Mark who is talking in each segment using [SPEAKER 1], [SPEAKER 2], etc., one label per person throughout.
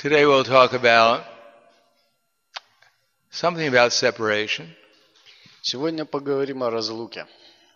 [SPEAKER 1] Today we'll talk about something about separation.
[SPEAKER 2] Сегодня поговорим о разлуке.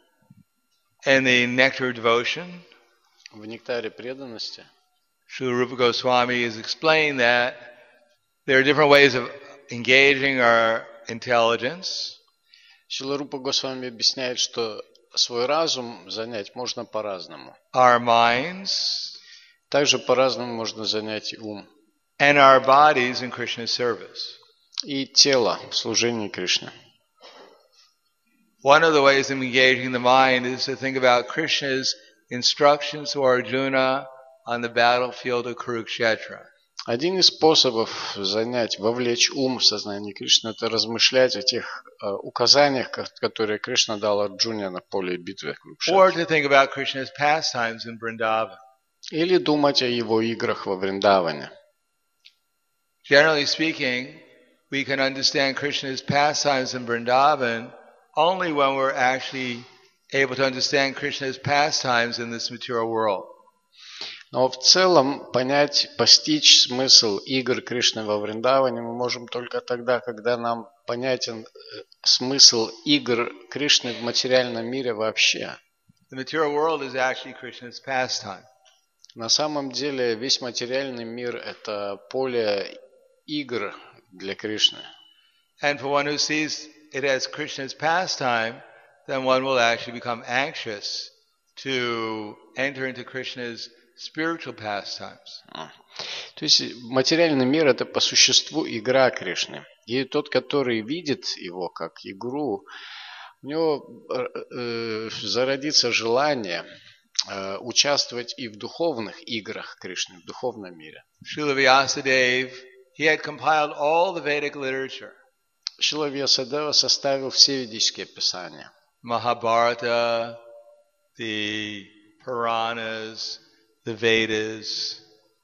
[SPEAKER 1] In the Nectar of Devotion,
[SPEAKER 2] В нектаре преданности
[SPEAKER 1] Srila Rupa Goswami is explaining that there are different ways of engaging our intelligence.
[SPEAKER 2] Шрила Рупа Госвами объясняет, что свой разум занять можно по-разному.
[SPEAKER 1] Our minds
[SPEAKER 2] Также по-разному можно занять и ум.
[SPEAKER 1] and our bodies in Krishna's service.
[SPEAKER 2] И тело в служении Кришне.
[SPEAKER 1] One of the ways of engaging the mind is to think about Krishna's instructions to Arjuna on the battlefield of Kurukshetra.
[SPEAKER 2] Один из способов вовлечь ум в сознание Кришны, это размышлять о тех указаниях, которые Кришна дал Арджуне на поле битвы
[SPEAKER 1] Or
[SPEAKER 2] Курукшетра.
[SPEAKER 1] to think about Krishna's pastimes in Vrindavan.
[SPEAKER 2] Или думать о его играх во Вриндаване.
[SPEAKER 1] Generally speaking, we can understand Krishna's pastimes in Vrindavan only when we're actually able to understand Krishna's pastimes in this material world.
[SPEAKER 2] Но в целом постичь смысл игр Кришны во Вриндаване мы можем только тогда, когда нам понятен смысл игр Кришны в материальном мире вообще.
[SPEAKER 1] The material world is actually Krishna's pastime.
[SPEAKER 2] На самом деле весь материальный мир – это поле игр для Кришны.
[SPEAKER 1] And for one who sees it as Krishna's pastime, then one will actually become anxious to enter into Krishna's spiritual pastimes.
[SPEAKER 2] То есть материальный мир – это по существу игра Кришны. И тот, который видит его как игру, у него зародится желание участвовать и в духовных играх Кришны, в духовном мире.
[SPEAKER 1] Srila Vyasadeva, he had compiled all the Vedic literature.
[SPEAKER 2] Шрила Вьясадева составил все ведические писания.
[SPEAKER 1] Mahabharata, the Puranas, the Vedas.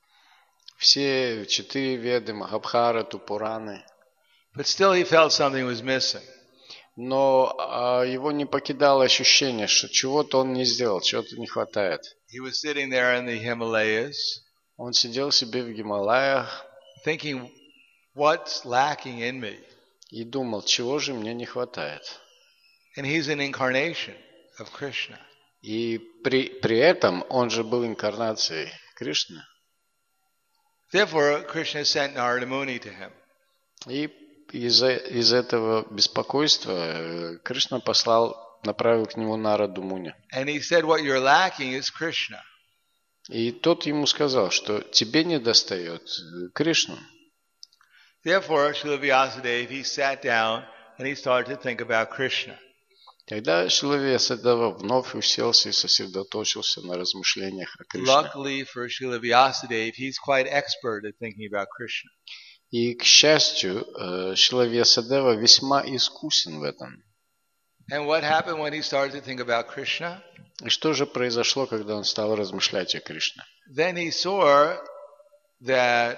[SPEAKER 2] Все 4 Веды, Махабхарату, Пураны.
[SPEAKER 1] But still he felt something was missing.
[SPEAKER 2] Но его не покидало ощущение, что чего-то он не сделал, чего-то не хватает.
[SPEAKER 1] He was sitting there in the Himalayas,
[SPEAKER 2] Он сидел себе в Гималаях
[SPEAKER 1] thinking, what's lacking in me?
[SPEAKER 2] и думал, чего же мне не хватает.
[SPEAKER 1] And he's an incarnation of Krishna.
[SPEAKER 2] И при этом он же был инкарнацией Кришны.
[SPEAKER 1] Therefore, Krishna sent Narada Muni to him.
[SPEAKER 2] И из этого беспокойства Кришна направил к нему Нараду Муни.
[SPEAKER 1] And he said, what you're lacking is Krishna.
[SPEAKER 2] И тот ему сказал, что тебе не достает Кришну.
[SPEAKER 1] Therefore, Srila Vyasadeva, he sat down and he started to think about Krishna.
[SPEAKER 2] Тогда Шрила Вьясадева вновь уселся и сосредоточился на размышлениях о Кришне.
[SPEAKER 1] Luckily for Srila Vyasadeva, he's quite expert at thinking about Krishna.
[SPEAKER 2] И, к счастью, Шрила Вьясадева весьма искусен в этом.
[SPEAKER 1] And what happened when he started to think about Krishna?
[SPEAKER 2] И что же произошло, когда он стал размышлять о Кришне?
[SPEAKER 1] Then he saw that,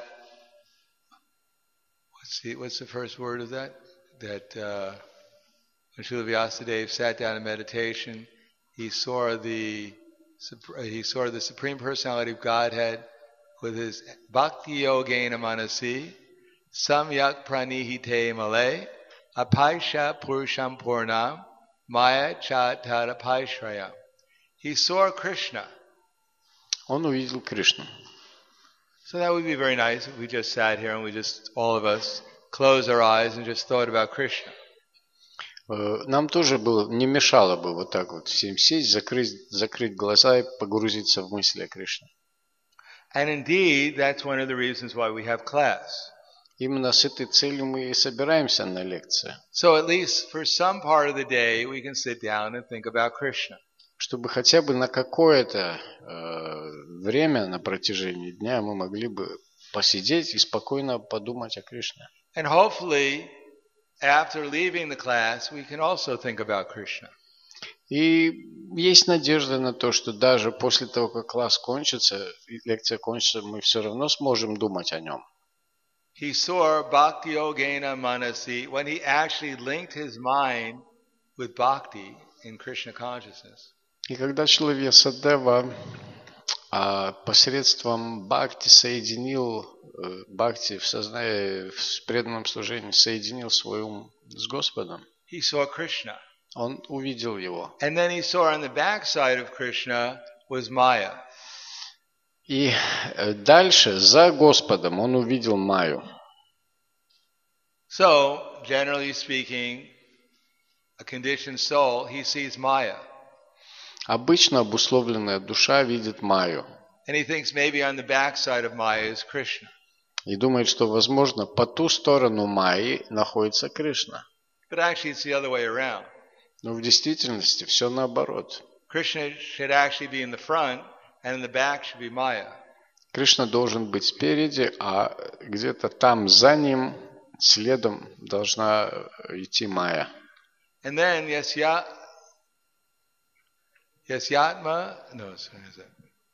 [SPEAKER 1] what's the first word of that? That when Srila Vyasadeva sat down in meditation, he saw the Supreme Personality of Godhead with his Bhakti Yogena Manasi, Samyak Pranihite Malay, Apaisha Purusham Purnam, Maya Chatara Paishrayam. He saw Krishna.
[SPEAKER 2] Он увидел Кришну.
[SPEAKER 1] So that would be very nice if we just sat here and we just, all of us, closed our eyes and just thought about Krishna.
[SPEAKER 2] Нам тоже не мешало бы вот так вот всем сесть, закрыть глаза и погрузиться в мысли о Кришне.
[SPEAKER 1] And indeed, that's one of the reasons why we have class.
[SPEAKER 2] Именно с этой целью мы и собираемся на лекции.
[SPEAKER 1] So at least for some part of the day, we can sit down and think about Krishna.
[SPEAKER 2] Чтобы хотя бы на какое-то время на протяжении дня мы могли бы посидеть и спокойно подумать о Кришне.
[SPEAKER 1] And hopefully, after leaving the class, we can also think about Krishna.
[SPEAKER 2] И есть надежда на то, что даже после того, как класс кончится, лекция кончится, мы все равно сможем думать о нем.
[SPEAKER 1] He saw Bhakti Yogena Manasi when he actually linked his mind with Bhakti in Krishna consciousness.
[SPEAKER 2] И когда Шрила Вьясадева А посредством бхакти соединил, бхакти в сознании, в преданном служении соединил свой ум с Господом.
[SPEAKER 1] He saw Krishna.
[SPEAKER 2] Он увидел его.
[SPEAKER 1] And then he saw on the backside of Krishna was Maya.
[SPEAKER 2] И дальше, за Господом, он увидел Майю.
[SPEAKER 1] So, generally speaking, a conditioned soul, he sees Maya.
[SPEAKER 2] Обычно обусловленная душа видит Майю.
[SPEAKER 1] And he thinks maybe on the backside of Maya is Krishna.
[SPEAKER 2] И думает, что, возможно, по ту сторону Майи находится Кришна.
[SPEAKER 1] But actually it's the other way around.
[SPEAKER 2] Но в действительности все наоборот.
[SPEAKER 1] Krishna should actually be in the front, and in the back should be Maya.
[SPEAKER 2] Кришна должен быть спереди, а где-то там за ним, следом, должна идти Майя.
[SPEAKER 1] And then Yasyatma, no, what is that?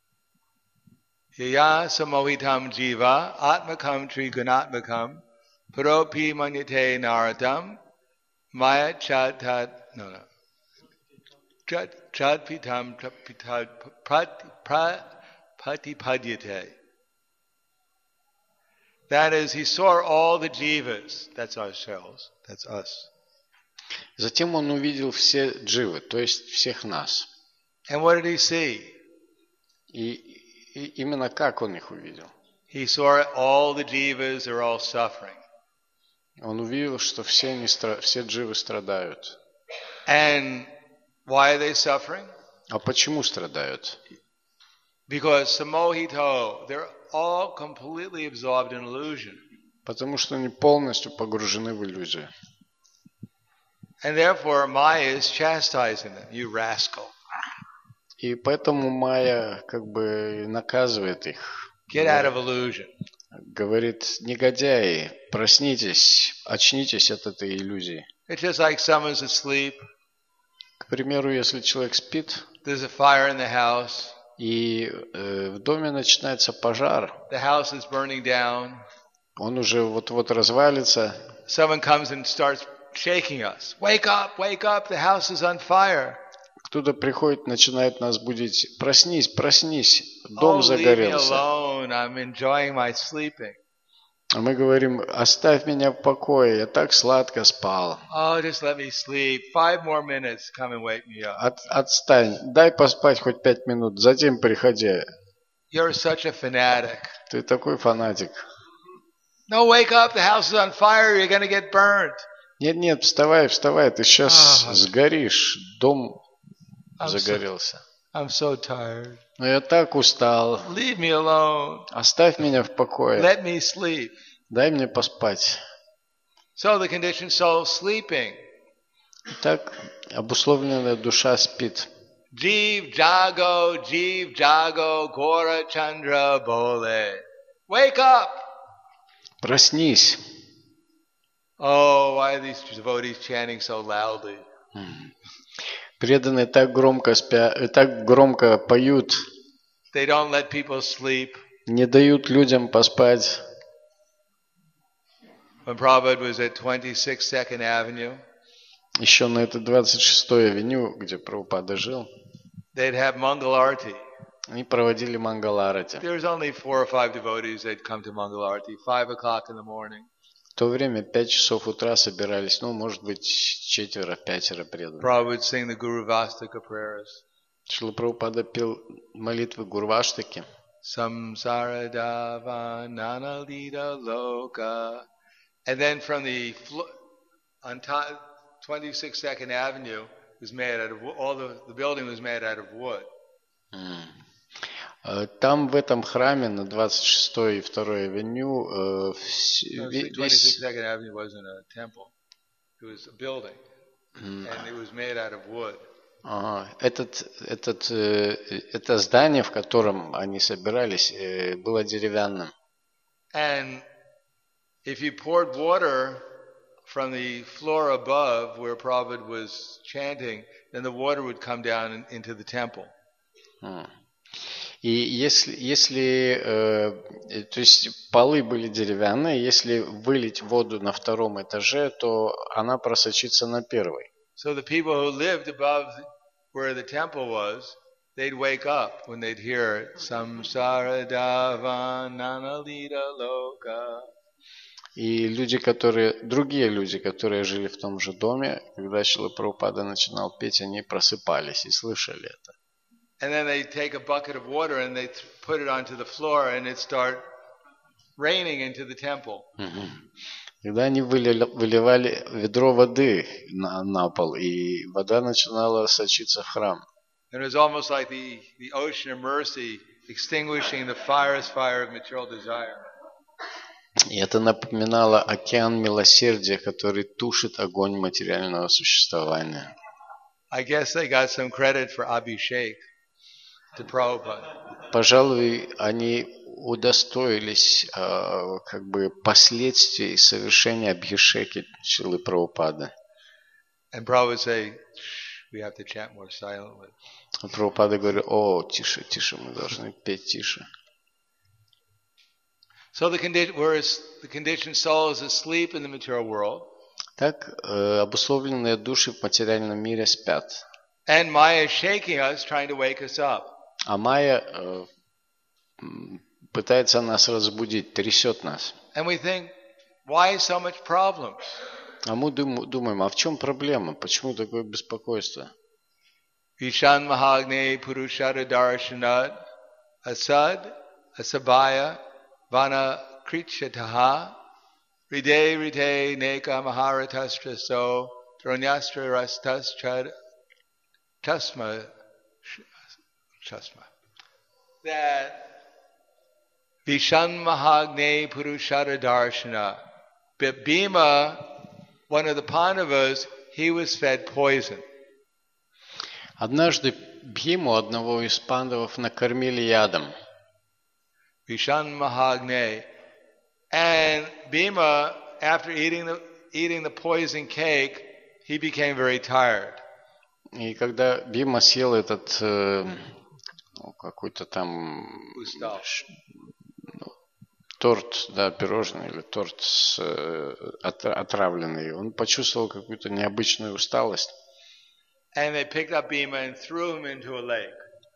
[SPEAKER 1] Yaya samohitam jiva, atmakam trigunatmakam, paropi manyate naratam, maya chatat, no. Chadpitam patipadyate. That is, he saw all the jivas, that's ourselves, that's us.
[SPEAKER 2] Затем он увидел все дживы, то есть всех нас.
[SPEAKER 1] And what did he see?
[SPEAKER 2] И именно как он их увидел?
[SPEAKER 1] He saw all the jivas are all suffering.
[SPEAKER 2] Он увидел, что все дживы страдают.
[SPEAKER 1] And why are they suffering?
[SPEAKER 2] А почему страдают?
[SPEAKER 1] Because samohito, they're all completely absorbed in illusion.
[SPEAKER 2] Потому что они полностью погружены в иллюзию.
[SPEAKER 1] And therefore Maya is chastising them, you rascal.
[SPEAKER 2] И поэтому Майя как бы наказывает их.
[SPEAKER 1] Get out of illusion.
[SPEAKER 2] Говорит: негодяи, проснитесь, очнитесь от этой иллюзии.
[SPEAKER 1] It's just like someone's asleep.
[SPEAKER 2] К примеру, если человек спит,
[SPEAKER 1] There's a fire in the house.
[SPEAKER 2] и в доме начинается пожар,
[SPEAKER 1] The house is burning down.
[SPEAKER 2] он уже вот-вот развалится.
[SPEAKER 1] Someone comes and starts shaking us. Wake up, the house is on fire.
[SPEAKER 2] Кто-то приходит, начинает нас будить. Проснись, проснись, дом
[SPEAKER 1] Oh, leave me
[SPEAKER 2] загорелся.
[SPEAKER 1] alone. I'm enjoying my sleeping.
[SPEAKER 2] А мы говорим: оставь меня в покое, я так сладко спал.
[SPEAKER 1] Oh, just let me sleep. 5 more minutes, come and wake me up.
[SPEAKER 2] Отстань, дай поспать хоть 5 минут, затем приходи.
[SPEAKER 1] You're such a fanatic.
[SPEAKER 2] Ты такой фанатик.
[SPEAKER 1] No, wake up, the house is on fire, you're going to get burned.
[SPEAKER 2] Нет, вставай, ты сейчас сгоришь, дом
[SPEAKER 1] I'm
[SPEAKER 2] загорелся.
[SPEAKER 1] so tired.
[SPEAKER 2] Но я так устал.
[SPEAKER 1] Leave me alone.
[SPEAKER 2] Оставь меня в покое.
[SPEAKER 1] Let me sleep.
[SPEAKER 2] Дай мне поспать.
[SPEAKER 1] So the conditioned soul sleeping.
[SPEAKER 2] Так обусловленная душа спит.
[SPEAKER 1] Jeev jago, Gora Chandra Bole. Wake up!
[SPEAKER 2] Проснись.
[SPEAKER 1] Oh, why are these devotees chanting so loudly?
[SPEAKER 2] Преданные так громко поют,
[SPEAKER 1] They don't let people sleep.
[SPEAKER 2] не дают людям поспать.
[SPEAKER 1] When Prabhupada was at 26 Second Avenue,
[SPEAKER 2] Еще на этой 26-й авеню, где Прабхупада жил,
[SPEAKER 1] they'd have Mangal Arati.
[SPEAKER 2] они проводили Мангаларати.
[SPEAKER 1] There was only 4 or 5 devotees that come to Mangal Arati, 5 o'clock in the morning.
[SPEAKER 2] В то время 5 часов утра собирались, может быть, 4-5 преданных.
[SPEAKER 1] Prabhupada would sing the Guru Vastaka prayers.
[SPEAKER 2] Шрила Прабхупада пел молитвы Гурваштаки.
[SPEAKER 1] Samsara dava nanalita loka. And then from the on 26 Second Avenue was made out of all the building was made out of wood.
[SPEAKER 2] Там в этом храме на 26-й и 2-й авеню
[SPEAKER 1] 26 Second Avenue wasn't a temple. It was a building. And it was made out of wood.
[SPEAKER 2] Это здание, в котором они собирались, было деревянным.
[SPEAKER 1] And if you poured water from the floor above where Prabhupada was chanting, then the water would come down into the temple.
[SPEAKER 2] И если то есть полы были деревянные, если вылить воду на 2-м этаже, то она просочится на 1-й.
[SPEAKER 1] So the people who lived above where the temple was, they'd wake up when they'd hear Samsara Davan Nanalita Loka.
[SPEAKER 2] И другие люди, которые жили в том же доме, когда Шрила Прабхупада начинал петь, они просыпались и слышали это.
[SPEAKER 1] And then they'd take a bucket of water and they'd put it onto the floor and it'd start raining into the temple.
[SPEAKER 2] Когда они выливали ведро воды на пол, и вода начинала сочиться в храм.
[SPEAKER 1] And it was almost like the ocean of mercy extinguishing the fire of material desire.
[SPEAKER 2] И это напоминало океан милосердия, который тушит огонь материального существования.
[SPEAKER 1] I guess they got some credit for Abhishek to Prabhupada.
[SPEAKER 2] Пожалуй, они удостоились последствий совершения Абхишеки Шрилы Прабхупады.
[SPEAKER 1] And Prabhupada say, we have to chant more silently.
[SPEAKER 2] Прабхупада говорит: о, тише, тише, мы должны петь тише.
[SPEAKER 1] So whereas the conditioned soul is asleep in the material world,
[SPEAKER 2] так обусловленные души в материальном мире спят.
[SPEAKER 1] And Maya is shaking us, trying to wake us up.
[SPEAKER 2] А Майя пытается нас разбудить, трясет нас.
[SPEAKER 1] And we think, why so much problems?
[SPEAKER 2] А мы думаем, а в чем проблема? Почему такое беспокойство?
[SPEAKER 1] Vishan Mahagne Purushara Darshanat Asad Asabaya Vana Krichataha Ride Ride Neka Maharatastra So Dronyastra Rastas Chasma. That Vishan Mahagne Purushara Darshana. Bhima, one of the Pandavas, he was fed poison.
[SPEAKER 2] Однажды Бхиму, одного из пандавов, накормили ядом.
[SPEAKER 1] Vishan Mahagne. And Bhima, after eating the poison cake, he became very tired.
[SPEAKER 2] И когда Бхима съел этот какой-то там торт, да, пирожный или торт отравленный, он почувствовал какую-то необычную усталость.
[SPEAKER 1] And they picked up Bhima and threw him into a lake.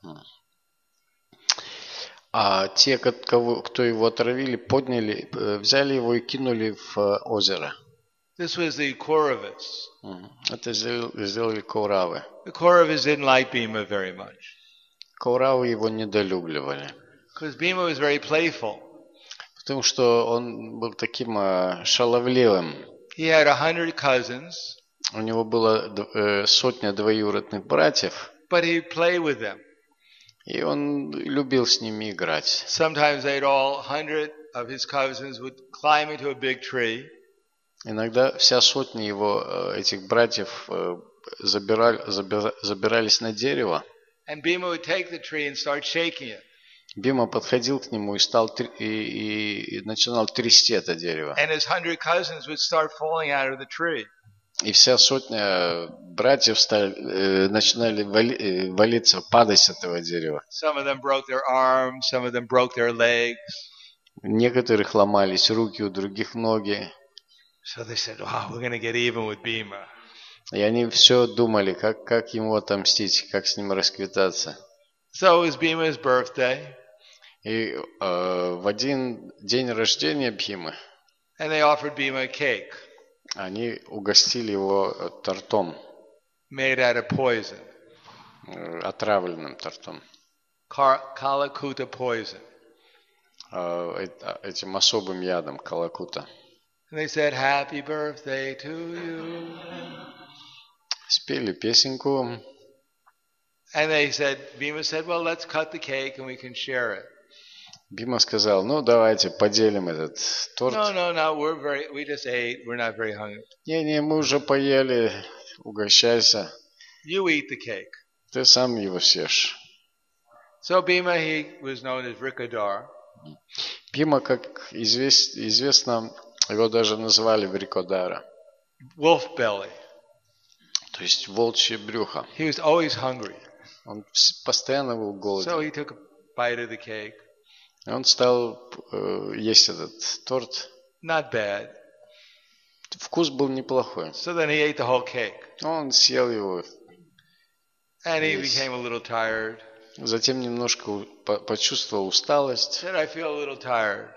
[SPEAKER 2] А те, кто его отравили, взяли его и кинули в озеро.
[SPEAKER 1] This was the Kauravas.
[SPEAKER 2] Это сделали Кауравы.
[SPEAKER 1] The Kauravas didn't like Bhima very much.
[SPEAKER 2] Кауравы его недолюбливали.
[SPEAKER 1] Because Bhima was very playful.
[SPEAKER 2] Потому что он был таким шаловливым.
[SPEAKER 1] He had 100 cousins.
[SPEAKER 2] У него было сотня двоюродных братьев.
[SPEAKER 1] But he'd play with them.
[SPEAKER 2] И он любил с ними играть.
[SPEAKER 1] Sometimes 100 of his cousins would climb into a big tree.
[SPEAKER 2] Иногда вся сотня его этих братьев забирались на дерево.
[SPEAKER 1] And Bhima would take the tree and start shaking it.
[SPEAKER 2] Бима подходил к нему и начинал трясти это дерево.
[SPEAKER 1] And his 100 cousins would start falling out of the tree.
[SPEAKER 2] И вся сотня братьев начинали валиться, падать с этого дерева.
[SPEAKER 1] Some of them broke their arms, some of them broke their legs.
[SPEAKER 2] У некоторых ломались руки, у других ноги.
[SPEAKER 1] So they said, "Wow, we're going to get even with Bhima."
[SPEAKER 2] И они все думали, как ему отомстить, как с ним расквитаться.
[SPEAKER 1] So it was Bhima's birthday.
[SPEAKER 2] И в один день рождения Бхимы
[SPEAKER 1] and they offered Bhima a cake.
[SPEAKER 2] Они угостили его тортом.
[SPEAKER 1] Made out of poison.
[SPEAKER 2] Отравленным тортом.
[SPEAKER 1] Kalakuta poison.
[SPEAKER 2] Этим особым ядом калакута.
[SPEAKER 1] And they said, "Happy birthday to you."
[SPEAKER 2] Спели песенку.
[SPEAKER 1] And Bhima said, "Well, let's cut the cake and we can share it."
[SPEAKER 2] Бима сказал, давайте поделим этот торт.
[SPEAKER 1] No, we just ate. We're not very hungry.
[SPEAKER 2] Не, мы уже поели, угощайся.
[SPEAKER 1] You eat the cake.
[SPEAKER 2] Ты сам его съешь.
[SPEAKER 1] So Bhima, he was known as Vrikadar.
[SPEAKER 2] Бима, как известно, его даже назвали Врикодара.
[SPEAKER 1] Wolf belly.
[SPEAKER 2] То есть волчье брюхо.
[SPEAKER 1] He was always hungry.
[SPEAKER 2] Он постоянно был голоден.
[SPEAKER 1] So he took a bite of the cake.
[SPEAKER 2] И он стал есть этот торт.
[SPEAKER 1] Not bad.
[SPEAKER 2] Вкус был неплохой.
[SPEAKER 1] So then he ate the whole cake.
[SPEAKER 2] Он съел его.
[SPEAKER 1] And he became a little tired.
[SPEAKER 2] Затем немножко почувствовал усталость.
[SPEAKER 1] Said, I feel a little tired.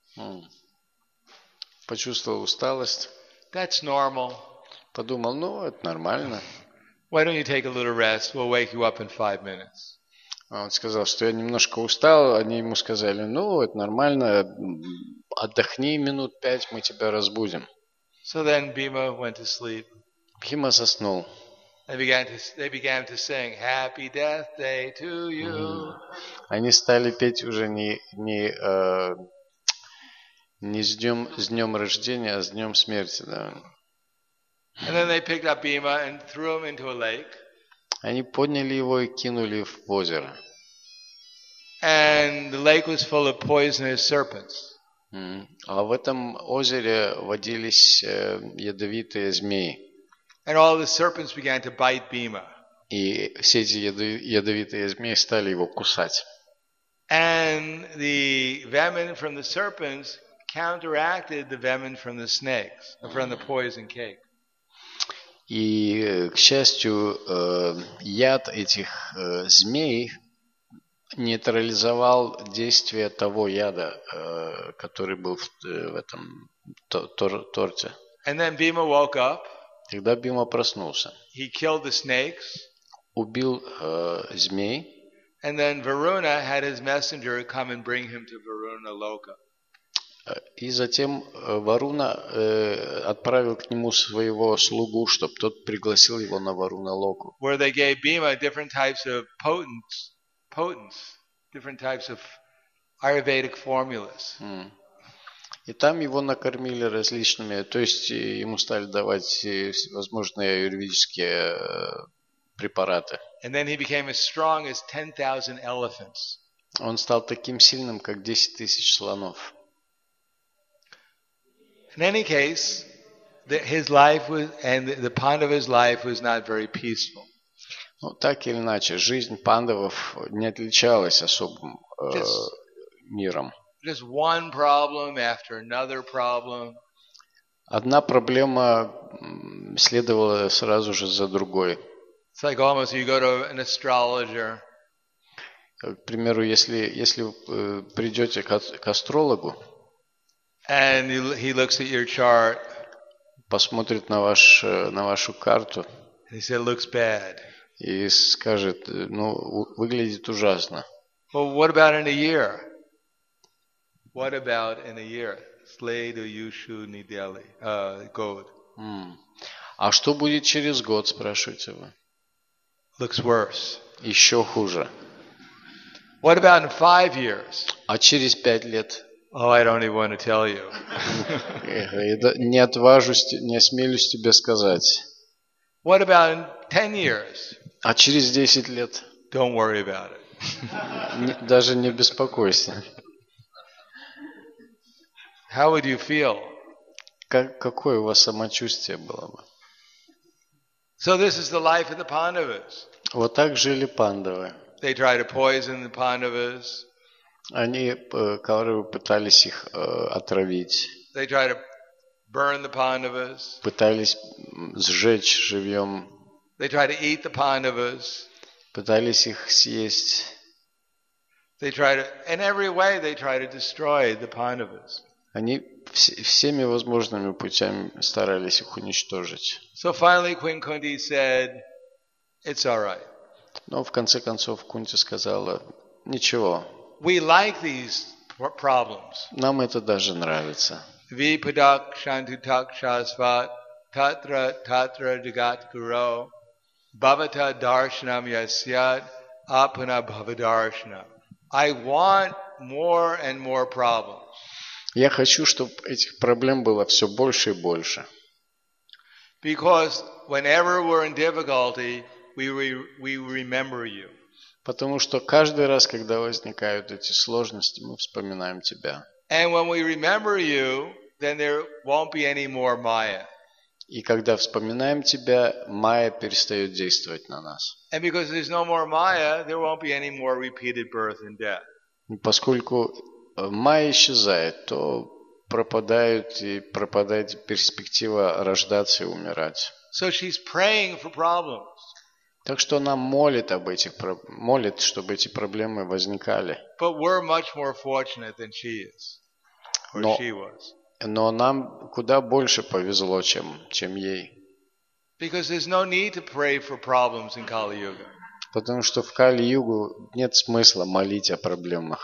[SPEAKER 2] Почувствовал усталость.
[SPEAKER 1] That's normal.
[SPEAKER 2] Подумал, ну, это нормально.
[SPEAKER 1] Why don't you take a little rest? We'll wake you up in 5 minutes.
[SPEAKER 2] Он сказал, что я немножко устал. Они ему сказали, ну, это нормально. Отдохни минут 5, мы тебя разбудим.
[SPEAKER 1] So then Bhima went to sleep.
[SPEAKER 2] Бхима заснул.
[SPEAKER 1] They began to sing, Happy Death Day to you.
[SPEAKER 2] Они стали петь уже не с днем рождения, а с днем смерти. Да.
[SPEAKER 1] And then they picked up Bhima and threw him into a lake.
[SPEAKER 2] Они подняли его и кинули в озеро.
[SPEAKER 1] And the lake was full of poisonous serpents.
[SPEAKER 2] А в этом озере водились ядовитые змеи.
[SPEAKER 1] And all the serpents began to bite Bhima.
[SPEAKER 2] И все эти ядовитые змеи стали его кусать.
[SPEAKER 1] And the venom from the serpents counteracted the venom from the snakes, from the poison cake.
[SPEAKER 2] И, к счастью, яд этих змей нейтрализовал действие того яда, который был в этом торте.
[SPEAKER 1] And then Bhima woke up.
[SPEAKER 2] Тогда Бхима проснулся.
[SPEAKER 1] He killed the snakes.
[SPEAKER 2] Убил змей.
[SPEAKER 1] And then Varuna had his messenger come and bring him to Varuna Loka.
[SPEAKER 2] И затем Варуна отправил к нему своего слугу, чтобы тот пригласил его на Варуна Локу.
[SPEAKER 1] Where they gave Bhima different types of potents, different types of Ayurvedic formulas.
[SPEAKER 2] И там его накормили различными, то есть ему стали давать всевозможные аюрведические препараты.
[SPEAKER 1] And then he became as strong as 10,000 elephants.
[SPEAKER 2] Он стал таким сильным, как 10 тысяч слонов.
[SPEAKER 1] In any case, his life was, and the Pandava's life was not very peaceful.
[SPEAKER 2] Ну, так или иначе, жизнь пандавов не отличалась особым миром.
[SPEAKER 1] Just one problem after another problem.
[SPEAKER 2] Одна проблема следовала сразу же за другой.
[SPEAKER 1] It's like almost you go to an astrologer.
[SPEAKER 2] К примеру, если вы придете к астрологу,
[SPEAKER 1] and he looks at your chart,
[SPEAKER 2] посмотрит на вашу карту,
[SPEAKER 1] and he said, looks bad.
[SPEAKER 2] И скажет, ну, выглядит ужасно.
[SPEAKER 1] Well, what about in a year? What about in a year? Slade Yushu Nideli, God.
[SPEAKER 2] А что будет через год, спрашиваете вы?
[SPEAKER 1] Looks worse.
[SPEAKER 2] Еще хуже.
[SPEAKER 1] What about in 5 years?
[SPEAKER 2] А через 5 лет?
[SPEAKER 1] Oh, I don't even want to tell you.
[SPEAKER 2] Не осмелюсь тебе сказать.
[SPEAKER 1] What about in 10 years?
[SPEAKER 2] А через 10 лет?
[SPEAKER 1] Don't worry about it.
[SPEAKER 2] Даже не беспокойся.
[SPEAKER 1] How would you feel?
[SPEAKER 2] Какое у вас самочувствие было бы?
[SPEAKER 1] So this is the life of the Pandavas.
[SPEAKER 2] Вот так жили пандавы.
[SPEAKER 1] They try to poison the Pandavas.
[SPEAKER 2] Они, Кауравы, пытались их отравить.
[SPEAKER 1] They try to burn the Pandavas.
[SPEAKER 2] Пытались сжечь живьем.
[SPEAKER 1] They try to eat the Pandavas.
[SPEAKER 2] Пытались их съесть.
[SPEAKER 1] They try to, in every way, they try to destroy the Pandavas.
[SPEAKER 2] Они всеми возможными путями старались их уничтожить.
[SPEAKER 1] So finally, Queen Kunti said, "It's all right."
[SPEAKER 2] Но в конце концов Кунти сказала, ничего.
[SPEAKER 1] We like these problems.
[SPEAKER 2] Нам это даже нравится.
[SPEAKER 1] Vipadak shantutak shasvat tatra tatra jagat guru bhavata darshanam yasyat apana bhavadarshana. I want more and more problems.
[SPEAKER 2] Я хочу, чтобы этих проблем было все больше и больше.
[SPEAKER 1] Because whenever we're in difficulty, we remember you.
[SPEAKER 2] Потому что каждый раз, когда возникают эти сложности, мы вспоминаем тебя.
[SPEAKER 1] And when we remember you, then there won't be any more Maya.
[SPEAKER 2] И когда вспоминаем тебя, майя перестает действовать на нас.
[SPEAKER 1] And because there's no more Maya, there won't be any more repeated birth and death.
[SPEAKER 2] И поскольку майя исчезает, то пропадает перспектива рождаться и умирать.
[SPEAKER 1] So she's praying for problems.
[SPEAKER 2] Так что она молит молит, чтобы эти проблемы возникали.
[SPEAKER 1] But we're much more fortunate than she is, or
[SPEAKER 2] Но,
[SPEAKER 1] she was.
[SPEAKER 2] но нам куда больше повезло, чем ей.
[SPEAKER 1] Because there's no need to pray for problems in Kali Yuga.
[SPEAKER 2] Потому что в Кали-югу нет смысла молить о проблемах.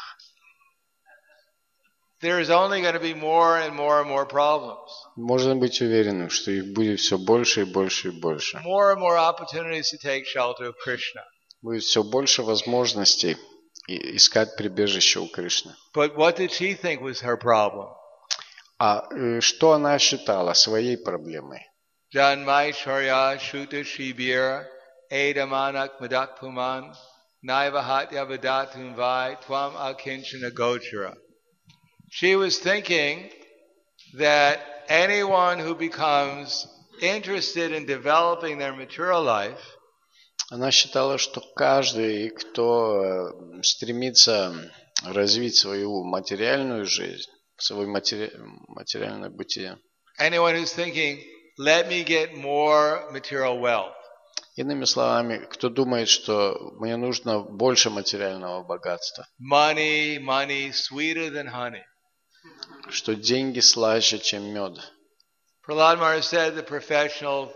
[SPEAKER 1] There is only going to be more and more and more problems.
[SPEAKER 2] Можно быть уверенным, что их будет все больше и больше и больше.
[SPEAKER 1] More and more opportunities to take shelter of Krishna.
[SPEAKER 2] Будет все больше возможностей искать прибежище у Кришны.
[SPEAKER 1] But what did she think was her problem?
[SPEAKER 2] А что она считала своей проблемой?
[SPEAKER 1] Janmaishwarya Shuta Shibir Edamanak Madak Puman Naivahat Yavadatum Vai Twam Akinchana Gochara. She was thinking that anyone who becomes interested in developing their material life
[SPEAKER 2] Она считала, что каждый, кто стремится развить свою материальную жизнь, свое материальное бытие.
[SPEAKER 1] Anyone who's thinking, let me get more material wealth.
[SPEAKER 2] Иными словами, кто думает, что мне нужно больше материального богатства.
[SPEAKER 1] Money, sweeter than honey.
[SPEAKER 2] Что деньги слаще, чем мед.
[SPEAKER 1] Prahlad Maharaj said the professional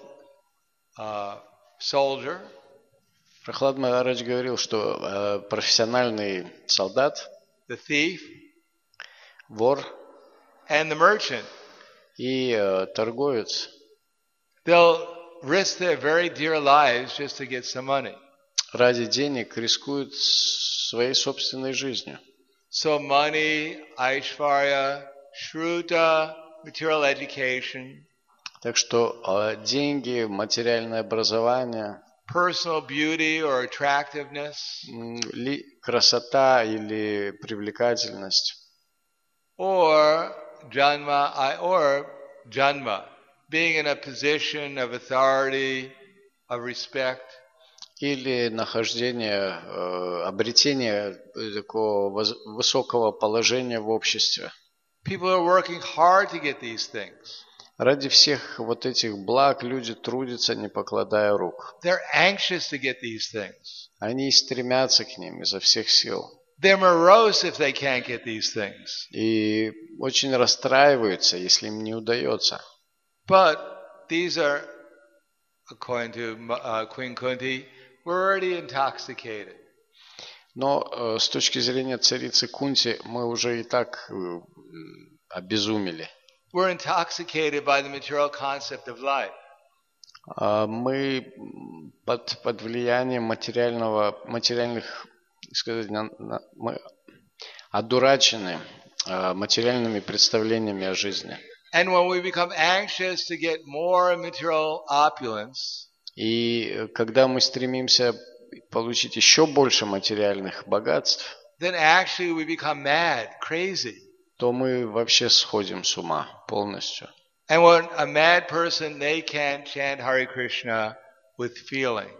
[SPEAKER 1] soldier
[SPEAKER 2] Прахлад Махарадж говорил, что профессиональный солдат,
[SPEAKER 1] the thief,
[SPEAKER 2] вор
[SPEAKER 1] and the merchant,
[SPEAKER 2] и торговец,
[SPEAKER 1] they'll risk their very dear lives just to get some money.
[SPEAKER 2] Ради денег рискуют своей собственной жизнью.
[SPEAKER 1] So money, Aishvarya, Shruta, material education,
[SPEAKER 2] так что деньги, материальное образование,
[SPEAKER 1] personal beauty or attractiveness,
[SPEAKER 2] красота или привлекательность,
[SPEAKER 1] or janma, being in a position of authority, of respect,
[SPEAKER 2] или нахождение, обретение такого высокого положения в обществе.
[SPEAKER 1] People are working hard to get these things.
[SPEAKER 2] Ради всех вот этих благ люди трудятся, не покладая рук.
[SPEAKER 1] They're anxious to get these things.
[SPEAKER 2] Они стремятся к ним изо всех сил.
[SPEAKER 1] They're morose if they can't get these things.
[SPEAKER 2] И очень расстраиваются, если им не удается.
[SPEAKER 1] But these are, according to Queen Kunti, we're already intoxicated.
[SPEAKER 2] Но с точки зрения царицы Кунти мы уже и так обезумели.
[SPEAKER 1] We're intoxicated by the material concept of life.
[SPEAKER 2] Мы под влиянием материальных, сказать, мы одурачены материальными представлениями о жизни.
[SPEAKER 1] And when we become anxious to get more material opulence,
[SPEAKER 2] и когда мы стремимся получить еще больше материальных богатств,
[SPEAKER 1] then actually we become mad, crazy.
[SPEAKER 2] То мы вообще сходим с ума полностью.
[SPEAKER 1] And when a mad person, they can't chant Hare Krishna with feeling.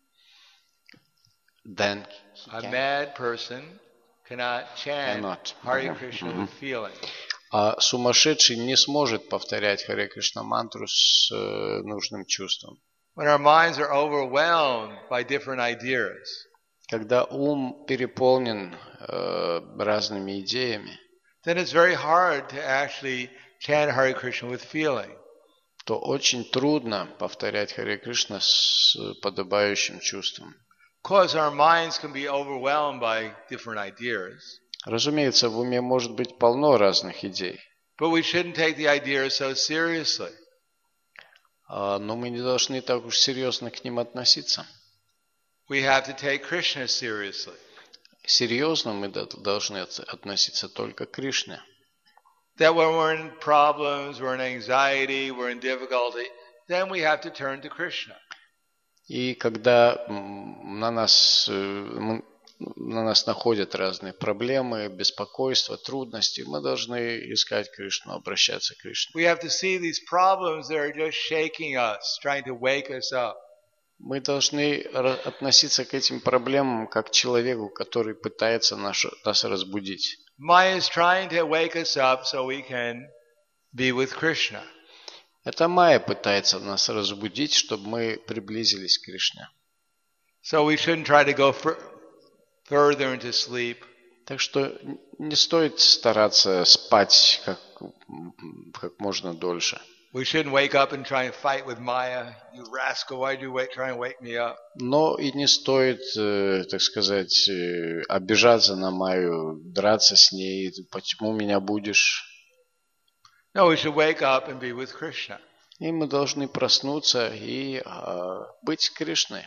[SPEAKER 2] Then
[SPEAKER 1] a mad person cannot chant Hare Krishna with feeling.
[SPEAKER 2] А сумасшедший не сможет повторять Харе Кришна мантру с нужным чувством.
[SPEAKER 1] When our minds are overwhelmed by different ideas.
[SPEAKER 2] Когда ум переполнен разными идеями,
[SPEAKER 1] then it's very hard to actually chant Hare Krishna with feeling.
[SPEAKER 2] То очень трудно повторять Харе Кришна с подобающим чувством.
[SPEAKER 1] Of course, our minds can be overwhelmed by different ideas.
[SPEAKER 2] Разумеется, в уме может быть полно разных идей.
[SPEAKER 1] But we shouldn't take the ideas so seriously.
[SPEAKER 2] Но мы не должны так уж серьезно к ним относиться.
[SPEAKER 1] We have to take Krishna seriously.
[SPEAKER 2] Серьезно мы должны относиться только к Кришне.
[SPEAKER 1] That when we're in problems, we're in anxiety, we're in difficulty, then we have to turn to Krishna.
[SPEAKER 2] И когда на нас находят разные проблемы, беспокойства, трудности, мы должны искать Кришну, обращаться к Кришне.
[SPEAKER 1] We have to see these problems that are just shaking us, trying to wake us up.
[SPEAKER 2] Мы должны относиться к этим проблемам как к человеку, который пытается нас разбудить.
[SPEAKER 1] Maya is trying to wake us up so we can be with Krishna.
[SPEAKER 2] Это Майя пытается нас разбудить, чтобы мы приблизились к Кришне.
[SPEAKER 1] So we shouldn't try to go further into sleep.
[SPEAKER 2] Так что не стоит стараться спать как можно дольше.
[SPEAKER 1] We shouldn't wake up and try and fight with Maya. You rascal, why'd you try and wake me up?
[SPEAKER 2] Но и не стоит, так сказать, обижаться на Майю, драться с ней. Почему меня будешь?
[SPEAKER 1] No, we should wake up and be with Krishna.
[SPEAKER 2] И мы должны проснуться и быть с Кришной.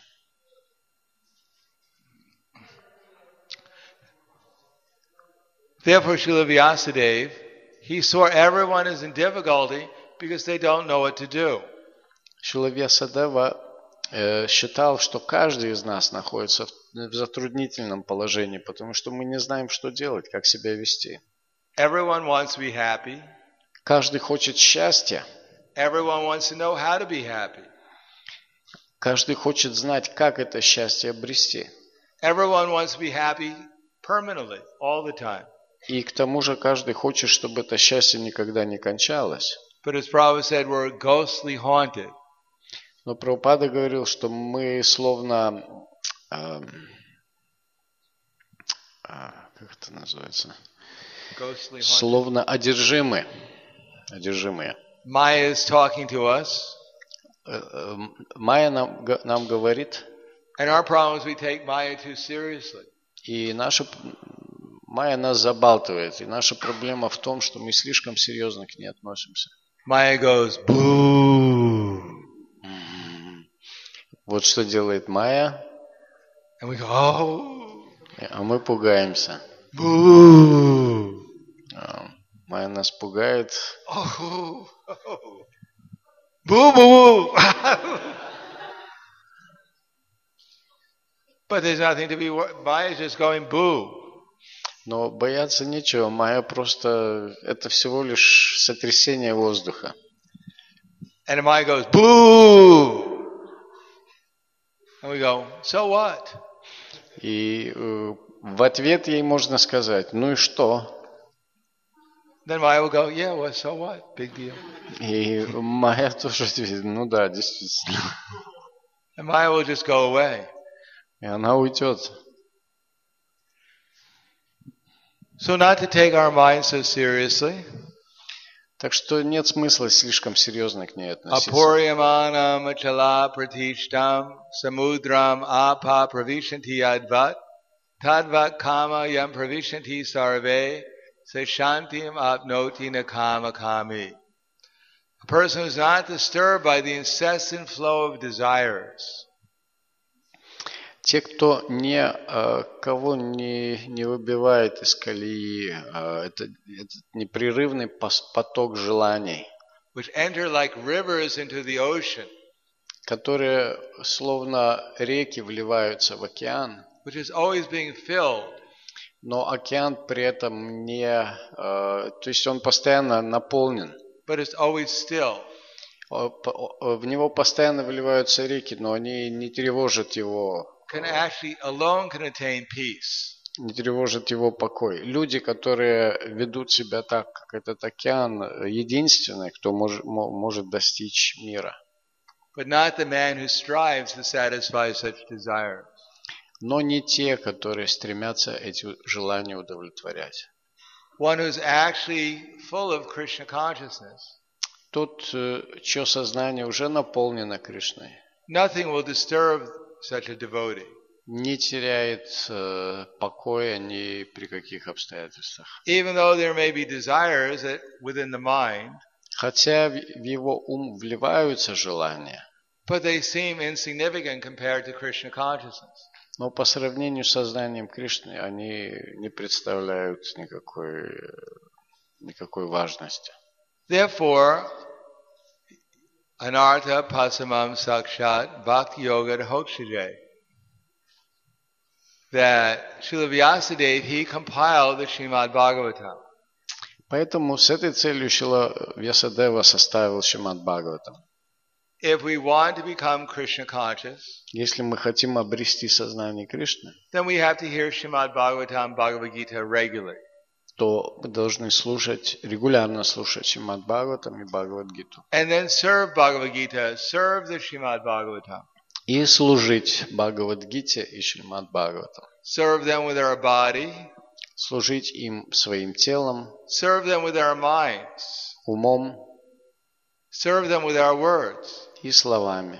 [SPEAKER 1] Therefore, Srila Vyasadeva, he saw everyone is in difficulty because they don't know what to do.
[SPEAKER 2] Шрила Вьясадева считал, что каждый из нас находится в затруднительном положении, потому что мы не знаем, что делать, как себя вести.
[SPEAKER 1] Everyone wants to be happy.
[SPEAKER 2] Каждый хочет счастья.
[SPEAKER 1] Everyone wants to know how to be happy.
[SPEAKER 2] Каждый хочет знать, как это счастье обрести.
[SPEAKER 1] Everyone wants to be happy permanently, all the time.
[SPEAKER 2] И к тому же каждый хочет, чтобы это счастье никогда не кончалось.
[SPEAKER 1] But as Prabhupada said, we're ghostly haunted.
[SPEAKER 2] Но Прабхупада говорил, что мы словно, как это называется,
[SPEAKER 1] Ghostly haunted.
[SPEAKER 2] словно одержимые.
[SPEAKER 1] Maya is talking to us.
[SPEAKER 2] Майя нам говорит,
[SPEAKER 1] And our problem is we take Maya too seriously.
[SPEAKER 2] и Майя нас забалтывает. И наша проблема в том, что мы слишком серьезно к ней относимся.
[SPEAKER 1] Maya goes, boo.
[SPEAKER 2] Вот что делает Майя,
[SPEAKER 1] And we go, oh,
[SPEAKER 2] а мы пугаемся.
[SPEAKER 1] boo.
[SPEAKER 2] Майя нас пугает.
[SPEAKER 1] Oh, oh. Boo, boo, boo. But there's nothing to be worried. Maya's just going boo.
[SPEAKER 2] Но бояться нечего. Майя просто, это всего лишь сотрясение воздуха.
[SPEAKER 1] And Maya goes, boo. And we go, so what?
[SPEAKER 2] И в ответ ей можно сказать, ну и что?
[SPEAKER 1] Then Maya will go, yeah, well, so what? Big deal.
[SPEAKER 2] И Майя тоже ответит, ну да, действительно.
[SPEAKER 1] And Maya will just go away.
[SPEAKER 2] И она уйдет.
[SPEAKER 1] So not to take our mind so seriously.
[SPEAKER 2] Так что нет смысла слишком серьезно к ней относиться.
[SPEAKER 1] Apuryamanam achala pratishtam samudram apa pravishanti advat tadvat kama yam pravishanti sarve se shantim apnoti nakama kami. A person who is not disturbed by the incessant flow of desires.
[SPEAKER 2] Те, кто кого не выбивает из колеи этот непрерывный поток желаний,
[SPEAKER 1] Which enter like rivers into the ocean.
[SPEAKER 2] Которые словно реки вливаются в океан,
[SPEAKER 1] Which is always being filled.
[SPEAKER 2] Но океан при этом то есть он постоянно наполнен.
[SPEAKER 1] But it's always still.
[SPEAKER 2] В него постоянно вливаются реки, но они не тревожат его.
[SPEAKER 1] Alone can attain peace.
[SPEAKER 2] Не тревожит его покой. Люди, которые ведут себя так, как этот океан, единственный, кто может достичь мира.
[SPEAKER 1] But not the man who strives to satisfy such desires.
[SPEAKER 2] Но не те, которые стремятся эти желания удовлетворять.
[SPEAKER 1] One who's actually full of Krishna consciousness.
[SPEAKER 2] Тот, чье сознание уже наполнено Кришной.
[SPEAKER 1] Nothing will disturb such a devotee.
[SPEAKER 2] Не теряет покоя ни при каких обстоятельствах.
[SPEAKER 1] Even though there may be desires within the mind,
[SPEAKER 2] хотя в его ум вливаются желания,
[SPEAKER 1] but they seem insignificant compared to Krishna consciousness.
[SPEAKER 2] Но по сравнению с сознанием Кришны они не представляют никакой важности.
[SPEAKER 1] Therefore, anartha pasamam sakshat bhakti yoga dhokshajay. That Srila Vyasadeva, he compiled the Srimad Bhagavatam.
[SPEAKER 2] Поэтому с этой целью Шрила Вьясадева составил Шримад Бхагаватам.
[SPEAKER 1] If we want to become Krishna conscious,
[SPEAKER 2] если мы хотим обрести сознание Кришны,
[SPEAKER 1] then we have to hear Srimad Bhagavatam, Bhagavad Gita regularly.
[SPEAKER 2] То мы должны регулярно слушать Шримад Бхагаватам и Бхагавад Гиту.
[SPEAKER 1] And then serve Bhagavad Gita, serve the Srimad Bhagavatam.
[SPEAKER 2] И служить Бхагавад-гите и Шримад Бхагаватам.
[SPEAKER 1] Serve them with our body.
[SPEAKER 2] Служить им своим телом,
[SPEAKER 1] Serve them with our minds.
[SPEAKER 2] умом
[SPEAKER 1] Serve them with our words.
[SPEAKER 2] и словами.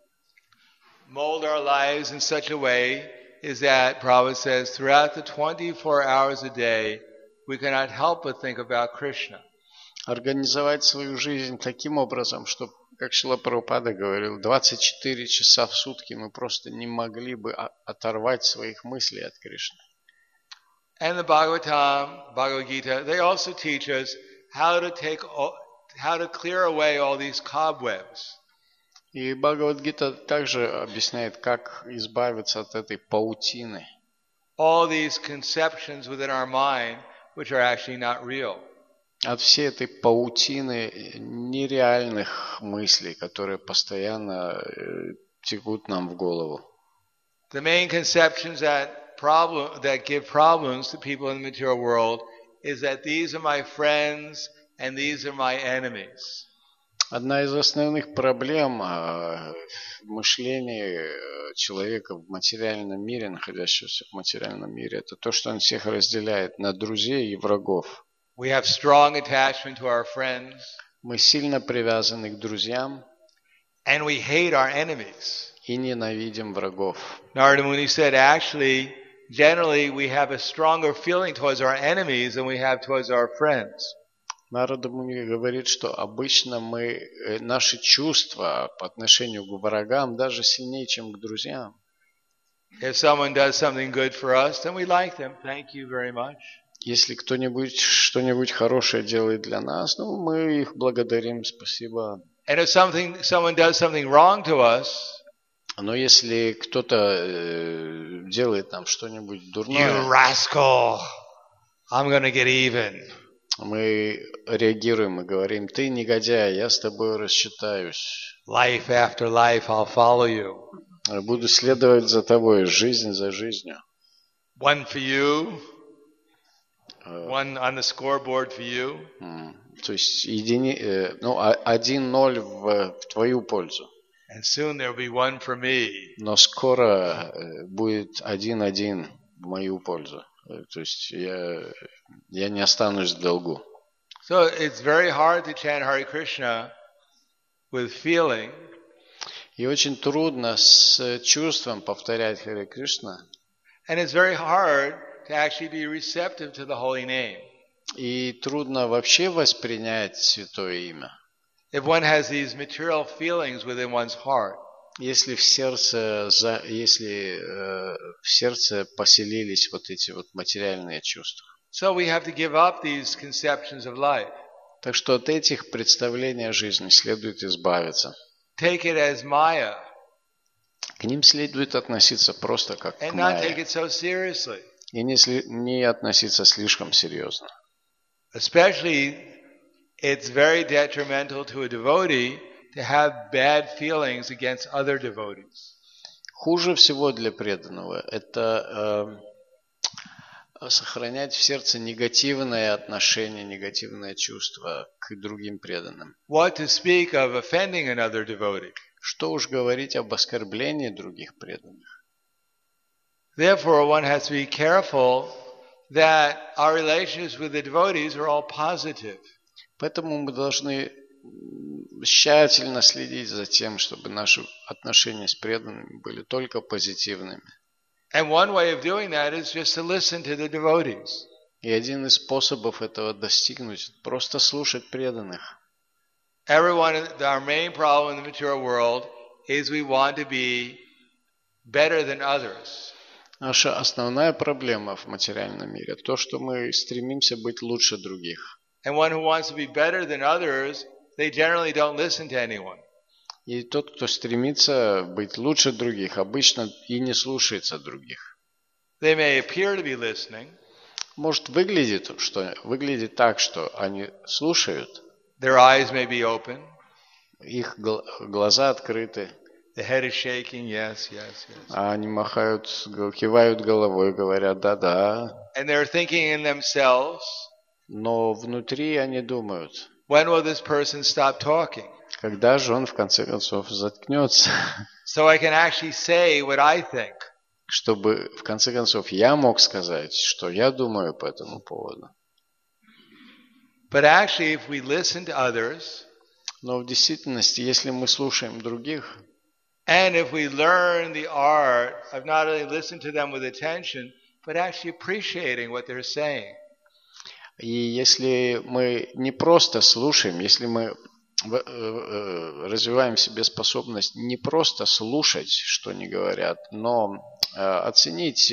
[SPEAKER 1] Mold our lives in such a way is that, Prabhupada says, throughout the 24 hours a day, we cannot help but think about Krishna.
[SPEAKER 2] Организовать свою жизнь таким образом, чтобы, как Шрила Прабхупада говорил, 24 часа в сутки мы просто не могли бы оторвать своих мыслей от Кришны.
[SPEAKER 1] And the Bhagavatam, Bhagavad Gita, they also teach us how to clear away all these cobwebs.
[SPEAKER 2] И Бхагавад-гита также объясняет, как избавиться от этой паутины.
[SPEAKER 1] All these conceptions within our mind, which are actually not real.
[SPEAKER 2] От всей этой паутины нереальных мыслей, которые постоянно текут нам в голову.
[SPEAKER 1] The main conceptions that give problems to people in the material world is that these are my friends and these are my enemies.
[SPEAKER 2] Одна из основных проблем в мышлении человека в материальном мире, находящегося в материальном мире, это то, что он всех разделяет на друзей и врагов.
[SPEAKER 1] We have strong attachment to our friends.
[SPEAKER 2] Мы сильно привязаны к друзьям.
[SPEAKER 1] And we hate our enemies.
[SPEAKER 2] И ненавидим врагов.
[SPEAKER 1] Narada Muni said, actually, generally we have a stronger feeling towards our enemies than we have towards our friends.
[SPEAKER 2] Нарада Муни говорит, что обычно наши чувства по отношению к врагам даже сильнее, чем к друзьям.
[SPEAKER 1] If someone does something good for us, then we like them. Thank you very much.
[SPEAKER 2] Если кто-нибудь что-нибудь хорошее делает для нас, мы их благодарим, спасибо.
[SPEAKER 1] And if someone does something wrong to us,
[SPEAKER 2] но если кто-то делает нам что-нибудь дурное,
[SPEAKER 1] you rascal, I'm gonna get even.
[SPEAKER 2] Мы реагируем и говорим: ты негодяй, я с тобой рассчитаюсь.
[SPEAKER 1] Life after life, I'll follow you.
[SPEAKER 2] Буду следовать за тобой, жизнь за жизнью.
[SPEAKER 1] One for you, one on the scoreboard for you.
[SPEAKER 2] То есть 1-0 в твою пользу.
[SPEAKER 1] And soon there'll be one for me.
[SPEAKER 2] Но скоро будет 1-1 в мою пользу. То есть я не останусь в долгу.
[SPEAKER 1] So it's very hard to chant Hare Krishna with feeling.
[SPEAKER 2] И очень трудно с чувством повторять Харе Кришна.
[SPEAKER 1] And it's very hard to actually be receptive to the holy name.
[SPEAKER 2] И трудно вообще воспринять святое имя.
[SPEAKER 1] If one has these material feelings within one's heart.
[SPEAKER 2] Если в сердце поселились вот эти вот материальные чувства.
[SPEAKER 1] So we have to give up these conceptions of life.
[SPEAKER 2] Так что от этих представлений о жизни следует избавиться.
[SPEAKER 1] Take it as Maya.
[SPEAKER 2] К ним следует относиться просто как
[SPEAKER 1] and
[SPEAKER 2] к
[SPEAKER 1] not take
[SPEAKER 2] майе.
[SPEAKER 1] it so seriously.
[SPEAKER 2] И не относиться слишком серьезно.
[SPEAKER 1] Especially, it's very detrimental to a devotee to have bad feelings against other devotees.
[SPEAKER 2] Хуже всего для преданного это сохранять в сердце негативное отношение, негативное чувство к другим преданным.
[SPEAKER 1] What to speak of offending another devotee?
[SPEAKER 2] Что уж говорить об оскорблении других преданных.
[SPEAKER 1] Therefore, one has to be careful that our relationships with the devotees are all positive.
[SPEAKER 2] Поэтому мы должны тщательно следить за тем, чтобы наши отношения с преданными были только позитивными.
[SPEAKER 1] And one way of doing that is just to listen to the devotees.
[SPEAKER 2] И один из способов этого достигнуть – просто слушать преданных.
[SPEAKER 1] Our main problem in the material world is we want to be better than others.
[SPEAKER 2] Наша основная проблема в материальном мире – то, что мы стремимся быть лучше других.
[SPEAKER 1] And one who wants to be better than others, they generally don't listen to anyone.
[SPEAKER 2] И тот, кто стремится быть лучше других, обычно и не слушается других.
[SPEAKER 1] They may appear to be listening.
[SPEAKER 2] Может, выглядит так, что они слушают.
[SPEAKER 1] Their eyes may be open.
[SPEAKER 2] Их глаза открыты.
[SPEAKER 1] The head is shaking, yes, yes, yes.
[SPEAKER 2] А они махают, кивают головой, говорят «да-да».
[SPEAKER 1] And they're thinking in themselves.
[SPEAKER 2] Но внутри они думают.
[SPEAKER 1] when will this person stop talking?
[SPEAKER 2] Когда же он в конце концов заткнется,
[SPEAKER 1] So I can actually say what I think.
[SPEAKER 2] чтобы в конце концов я мог сказать, что я думаю по этому поводу.
[SPEAKER 1] But actually, if we listen to others,
[SPEAKER 2] Но в действительности, если мы слушаем других,
[SPEAKER 1] and if we learn the art of not only listening to them with attention, but actually appreciating what they're saying,
[SPEAKER 2] и если мы не просто слушаем, если мы развиваем в себе способность не просто слушать, что они говорят, но оценить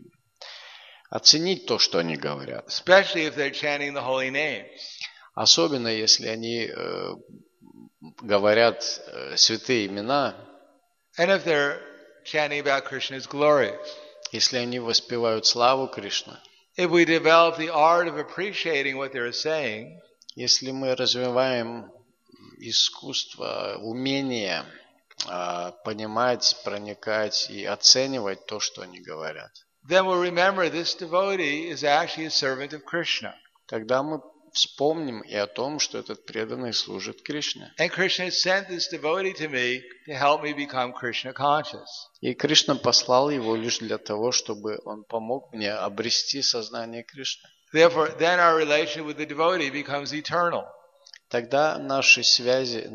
[SPEAKER 2] то, что они говорят.
[SPEAKER 1] especially if they're chanting the holy names.
[SPEAKER 2] Особенно, если они говорят святые имена,
[SPEAKER 1] And if they're chanting about Krishna's glories.
[SPEAKER 2] если они воспевают славу Кришны,
[SPEAKER 1] If we develop the art of appreciating what they're saying,
[SPEAKER 2] если мы развиваем искусство, умение понимать, проникать и оценивать то, что они говорят,
[SPEAKER 1] then we'll remember this devotee is actually a servant of Krishna.
[SPEAKER 2] тогда мы вспомним и о том, что этот преданный служит Кришне.
[SPEAKER 1] And Krishna sent this devotee to me to help me become Krishna conscious.
[SPEAKER 2] И Кришна послал его лишь для того, чтобы он помог мне обрести сознание Кришны.
[SPEAKER 1] Therefore, then our relationship with the devotee becomes eternal.
[SPEAKER 2] Тогда наши связи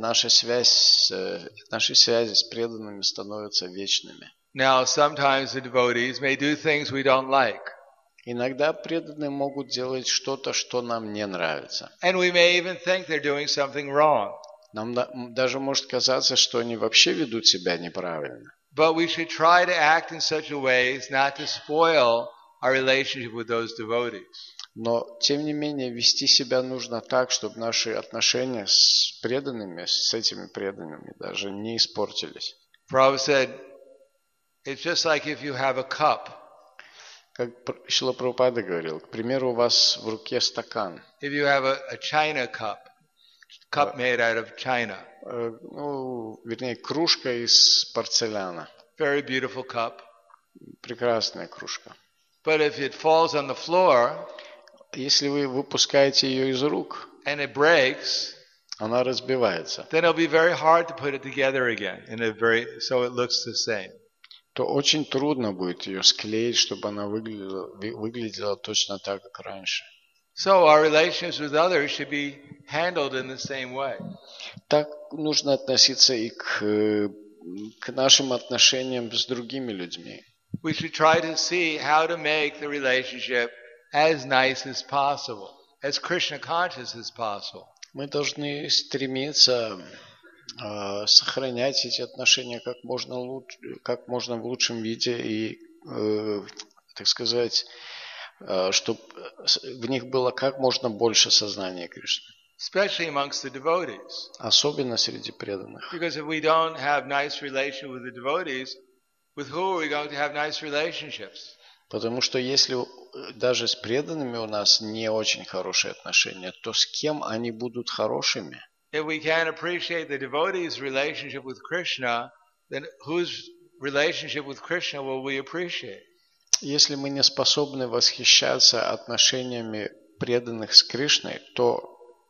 [SPEAKER 2] с преданными становятся вечными.
[SPEAKER 1] Now, sometimes the devotees may do things we don't like.
[SPEAKER 2] Иногда преданные могут делать что-то, что нам не нравится.
[SPEAKER 1] And we may even think they're doing something wrong.
[SPEAKER 2] Нам даже может казаться, что они вообще ведут себя неправильно.
[SPEAKER 1] But we should try to act in such a way as not to spoil our relationship with those devotees.
[SPEAKER 2] Но, тем не менее, вести себя нужно так, чтобы наши отношения с преданными, с этими преданными даже не испортились.
[SPEAKER 1] Prabhupada said, it's just like if you have a cup.
[SPEAKER 2] Как Шрила Прабхупада говорил, к примеру, у вас в руке стакан.
[SPEAKER 1] If you have a china cup made out of china.
[SPEAKER 2] Вернее, кружка из порцеляна.
[SPEAKER 1] Very beautiful cup.
[SPEAKER 2] Прекрасная кружка.
[SPEAKER 1] But if it falls on the floor,
[SPEAKER 2] если вы выпускаете ее из рук,
[SPEAKER 1] and it breaks,
[SPEAKER 2] она разбивается,
[SPEAKER 1] then it'll be very hard to put it together again so it looks the same.
[SPEAKER 2] То очень трудно будет ее склеить, чтобы она выглядела точно так, как раньше.
[SPEAKER 1] So our relationships with others should be handled in the same way.
[SPEAKER 2] Так нужно относиться и к нашим отношениям с другими людьми.
[SPEAKER 1] We should try to see how to make the relationship as nice as possible, as Krishna conscious as possible.
[SPEAKER 2] Мы должны стремиться сохранять эти отношения как можно в лучшем виде и, так сказать, чтобы в них было как можно больше сознания Кришны.
[SPEAKER 1] Especially amongst the devotees.
[SPEAKER 2] Особенно среди преданных.
[SPEAKER 1] Because if we don't have nice relations with the devotees, with who are we going to have nice relationships?
[SPEAKER 2] Потому что если даже с преданными у нас не очень хорошие отношения, то с кем они будут хорошими?
[SPEAKER 1] If we can't appreciate the devotee's relationship with Krishna, then whose relationship with Krishna will we appreciate?
[SPEAKER 2] Если мы не способны восхищаться отношениями преданных с Кришной, то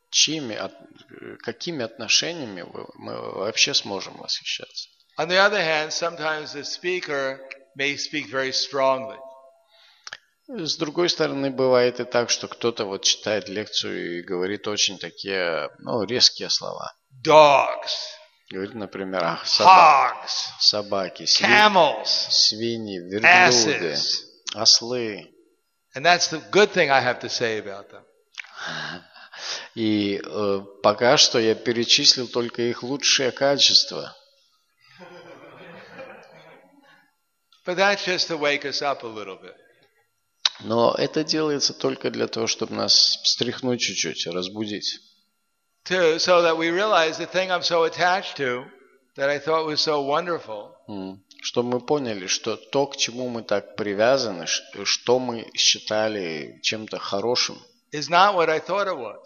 [SPEAKER 2] какими отношениями мы вообще сможем восхищаться?
[SPEAKER 1] On the other hand, sometimes the speaker may speak very strongly.
[SPEAKER 2] С другой стороны, бывает и так, что кто-то читает лекцию и говорит очень такие, резкие слова.
[SPEAKER 1] Dogs.
[SPEAKER 2] Говорит, например,
[SPEAKER 1] Hogs.
[SPEAKER 2] собаки,
[SPEAKER 1] Camels.
[SPEAKER 2] свиньи, верблюды,
[SPEAKER 1] Asses.
[SPEAKER 2] ослы.
[SPEAKER 1] And that's the good thing I have to say about them.
[SPEAKER 2] И пока что я перечислил только их лучшие качества.
[SPEAKER 1] But that's just to wake us up a little bit.
[SPEAKER 2] Но это делается только для того, чтобы нас встряхнуть чуть-чуть, разбудить.
[SPEAKER 1] So that we realize the thing I'm so attached to, that I thought was so wonderful,
[SPEAKER 2] чтобы мы поняли, что то, к чему мы так привязаны, что мы считали чем-то хорошим,
[SPEAKER 1] is not what I thought it was.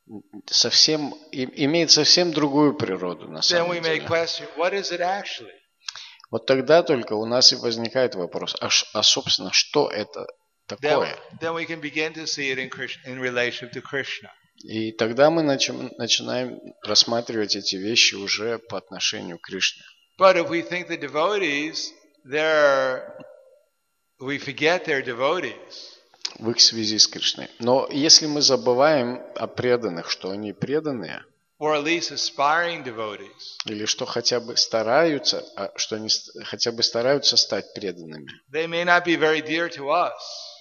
[SPEAKER 2] Имеет совсем другую природу на
[SPEAKER 1] Then
[SPEAKER 2] самом
[SPEAKER 1] we may
[SPEAKER 2] деле.
[SPEAKER 1] question, what is it actually?
[SPEAKER 2] Вот тогда только у нас и возникает вопрос, собственно, что это такое?
[SPEAKER 1] Then we can begin to see it in relation to Krishna.
[SPEAKER 2] И тогда мы начинаем рассматривать эти вещи уже по отношению к Кришне.
[SPEAKER 1] But if we think the devotees, we forget they're devotees.
[SPEAKER 2] В их связи с Кришной. Но если мы забываем о преданных, что они преданные,
[SPEAKER 1] Or at least aspiring devotees.
[SPEAKER 2] или что хотя бы стараются, что они хотя бы стараются стать преданными.
[SPEAKER 1] They may not be very dear to us.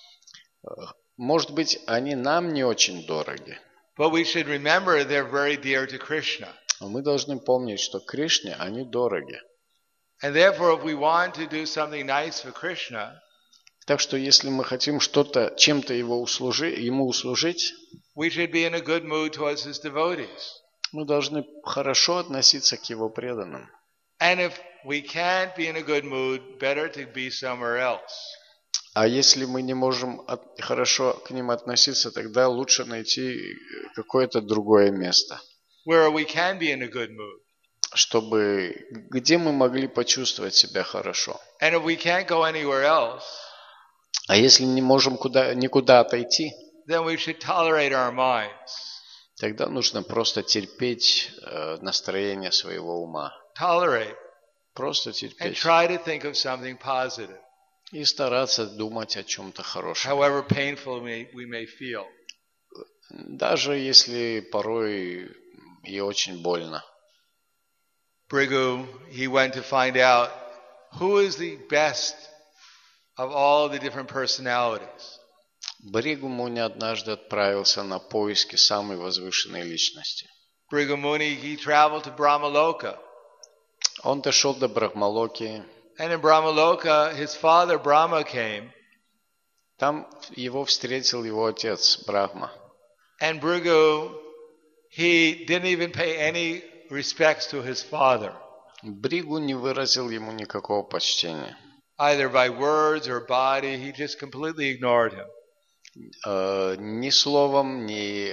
[SPEAKER 2] Может быть, они нам не очень дороги.
[SPEAKER 1] But we should remember they're very dear to Krishna.
[SPEAKER 2] Но мы должны помнить, что Кришне они дороги.
[SPEAKER 1] And therefore, if we want to do something nice for Krishna,
[SPEAKER 2] так что если мы хотим чем-то ему услужить,
[SPEAKER 1] we should be in a good mood towards his devotees.
[SPEAKER 2] Мы должны хорошо относиться к его преданным.
[SPEAKER 1] And if we can't be in a good mood, better to be somewhere else.
[SPEAKER 2] А если мы не можем хорошо к ним относиться, тогда лучше найти какое-то другое место.
[SPEAKER 1] Where we can be in a good mood.
[SPEAKER 2] Где мы могли почувствовать себя хорошо.
[SPEAKER 1] And if we can't go anywhere else,
[SPEAKER 2] а если не можем никуда отойти,
[SPEAKER 1] then we should tolerate our minds.
[SPEAKER 2] Тогда нужно просто терпеть настроение своего ума.
[SPEAKER 1] Tolerate.
[SPEAKER 2] Просто терпеть.
[SPEAKER 1] And try to think of something positive.
[SPEAKER 2] И стараться думать о чем-то хорошем.
[SPEAKER 1] However painful we may feel.
[SPEAKER 2] Даже если порой и очень больно.
[SPEAKER 1] Brigu, he went to find out who is the best of all the different personalities.
[SPEAKER 2] Бригу Муни однажды отправился на поиски самой возвышенной личности.
[SPEAKER 1] Brigu Muni, he traveled to Brahmaloka.
[SPEAKER 2] Он дошел до Брахмалоки.
[SPEAKER 1] And in Brahmaloka, his father Brahma came.
[SPEAKER 2] Там его встретил его отец Брахма.
[SPEAKER 1] And Brigu, he didn't even pay any respects to his father.
[SPEAKER 2] Бригу не выразил ему никакого почтения.
[SPEAKER 1] Either by words or body, he just completely ignored him.
[SPEAKER 2] Ни словом, ни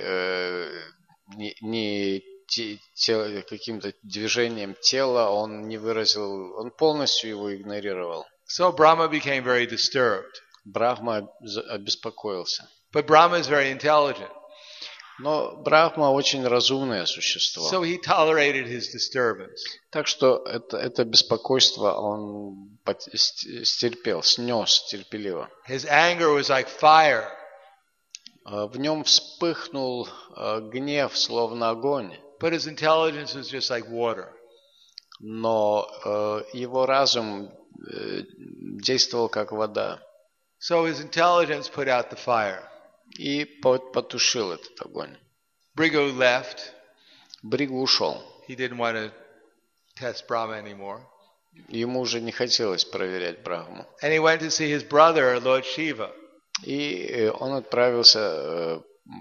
[SPEAKER 2] каким-то движением тела он не выразил, он полностью его игнорировал.
[SPEAKER 1] So Brahma became very disturbed.
[SPEAKER 2] Брахма обеспокоился.
[SPEAKER 1] But Brahma is very intelligent.
[SPEAKER 2] Но Брахма очень разумное существо.
[SPEAKER 1] So he tolerated his disturbance.
[SPEAKER 2] Так что это беспокойство он снес терпеливо.
[SPEAKER 1] His anger was like fire.
[SPEAKER 2] В нем вспыхнул гнев, словно огонь.
[SPEAKER 1] But his intelligence was just like water.
[SPEAKER 2] Но его разум действовал как вода.
[SPEAKER 1] So his intelligence put out the fire.
[SPEAKER 2] И потушил этот огонь.
[SPEAKER 1] Brigu left.
[SPEAKER 2] Бригу ушел.
[SPEAKER 1] He didn't want to test Brahma anymore.
[SPEAKER 2] Ему уже не хотелось проверять Брахму.
[SPEAKER 1] And he went to see his brother, Lord Shiva.
[SPEAKER 2] И он отправился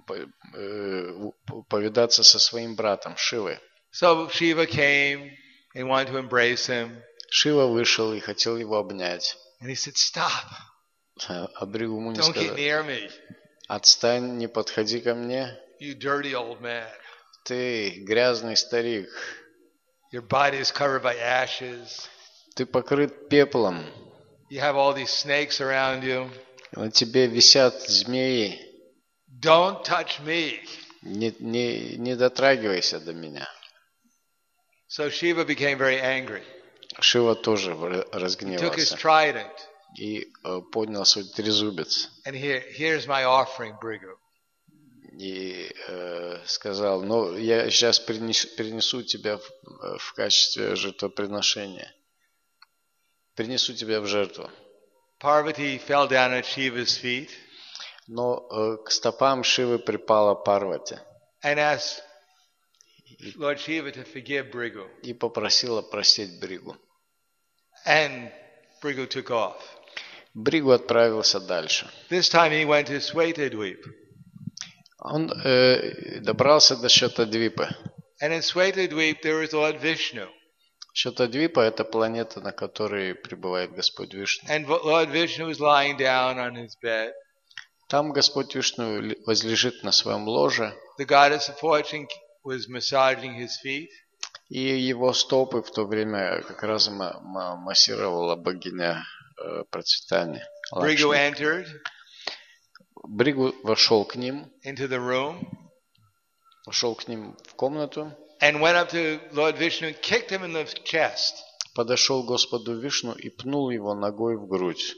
[SPEAKER 2] повидаться со своим братом Шивой.
[SPEAKER 1] So Shiva came and wanted to embrace him.
[SPEAKER 2] Шива вышел и хотел его обнять.
[SPEAKER 1] And he said, "Stop!
[SPEAKER 2] А Бригу Муни
[SPEAKER 1] Don't get
[SPEAKER 2] сказал:
[SPEAKER 1] near me,
[SPEAKER 2] отстань, не подходи ко мне.
[SPEAKER 1] you dirty old man.
[SPEAKER 2] Ты грязный старик.
[SPEAKER 1] Your body is covered by ashes.
[SPEAKER 2] Ты покрыт пеплом.
[SPEAKER 1] You have all these snakes around you.
[SPEAKER 2] На тебе висят змеи.
[SPEAKER 1] Don't touch me."
[SPEAKER 2] Не дотрагивайся до меня.
[SPEAKER 1] So Shiva became very angry.
[SPEAKER 2] Шива тоже
[SPEAKER 1] He took his
[SPEAKER 2] разгневался
[SPEAKER 1] trident.
[SPEAKER 2] и поднял свой трезубец
[SPEAKER 1] And here's my offering, Brigu.
[SPEAKER 2] и сказал: ну, я сейчас перенесу тебя в качестве жертвоприношения. Принесу тебя в жертву.
[SPEAKER 1] Parvati fell down at Shiva's feet.
[SPEAKER 2] Но к стопам Шивы припала Парвати
[SPEAKER 1] And asked Lord Shiva to forgive Brigu.
[SPEAKER 2] и попросила простить Бригу.
[SPEAKER 1] And Brigu took off.
[SPEAKER 2] Бригу отправился дальше.
[SPEAKER 1] This time he went to Swetadweep.
[SPEAKER 2] Он добрался до Шатадвипы.
[SPEAKER 1] And in Swetadweep there was Lord Vishnu.
[SPEAKER 2] Шатадвипа – это планета, на которой пребывает Господь Вишну.
[SPEAKER 1] And Lord Vishnu was lying down on his bed.
[SPEAKER 2] Там Господь Вишну возлежит на своем ложе.
[SPEAKER 1] The goddess of fortune was massaging his feet.
[SPEAKER 2] И его стопы в то время как раз массировала богиня процветания.
[SPEAKER 1] Brigu entered
[SPEAKER 2] Бригу вошел к ним
[SPEAKER 1] into the room.
[SPEAKER 2] Вошел к ним в комнату,
[SPEAKER 1] and went up to Lord Vishnu and kicked him in the chest.
[SPEAKER 2] подошел к Господу Вишну и пнул его ногой в грудь.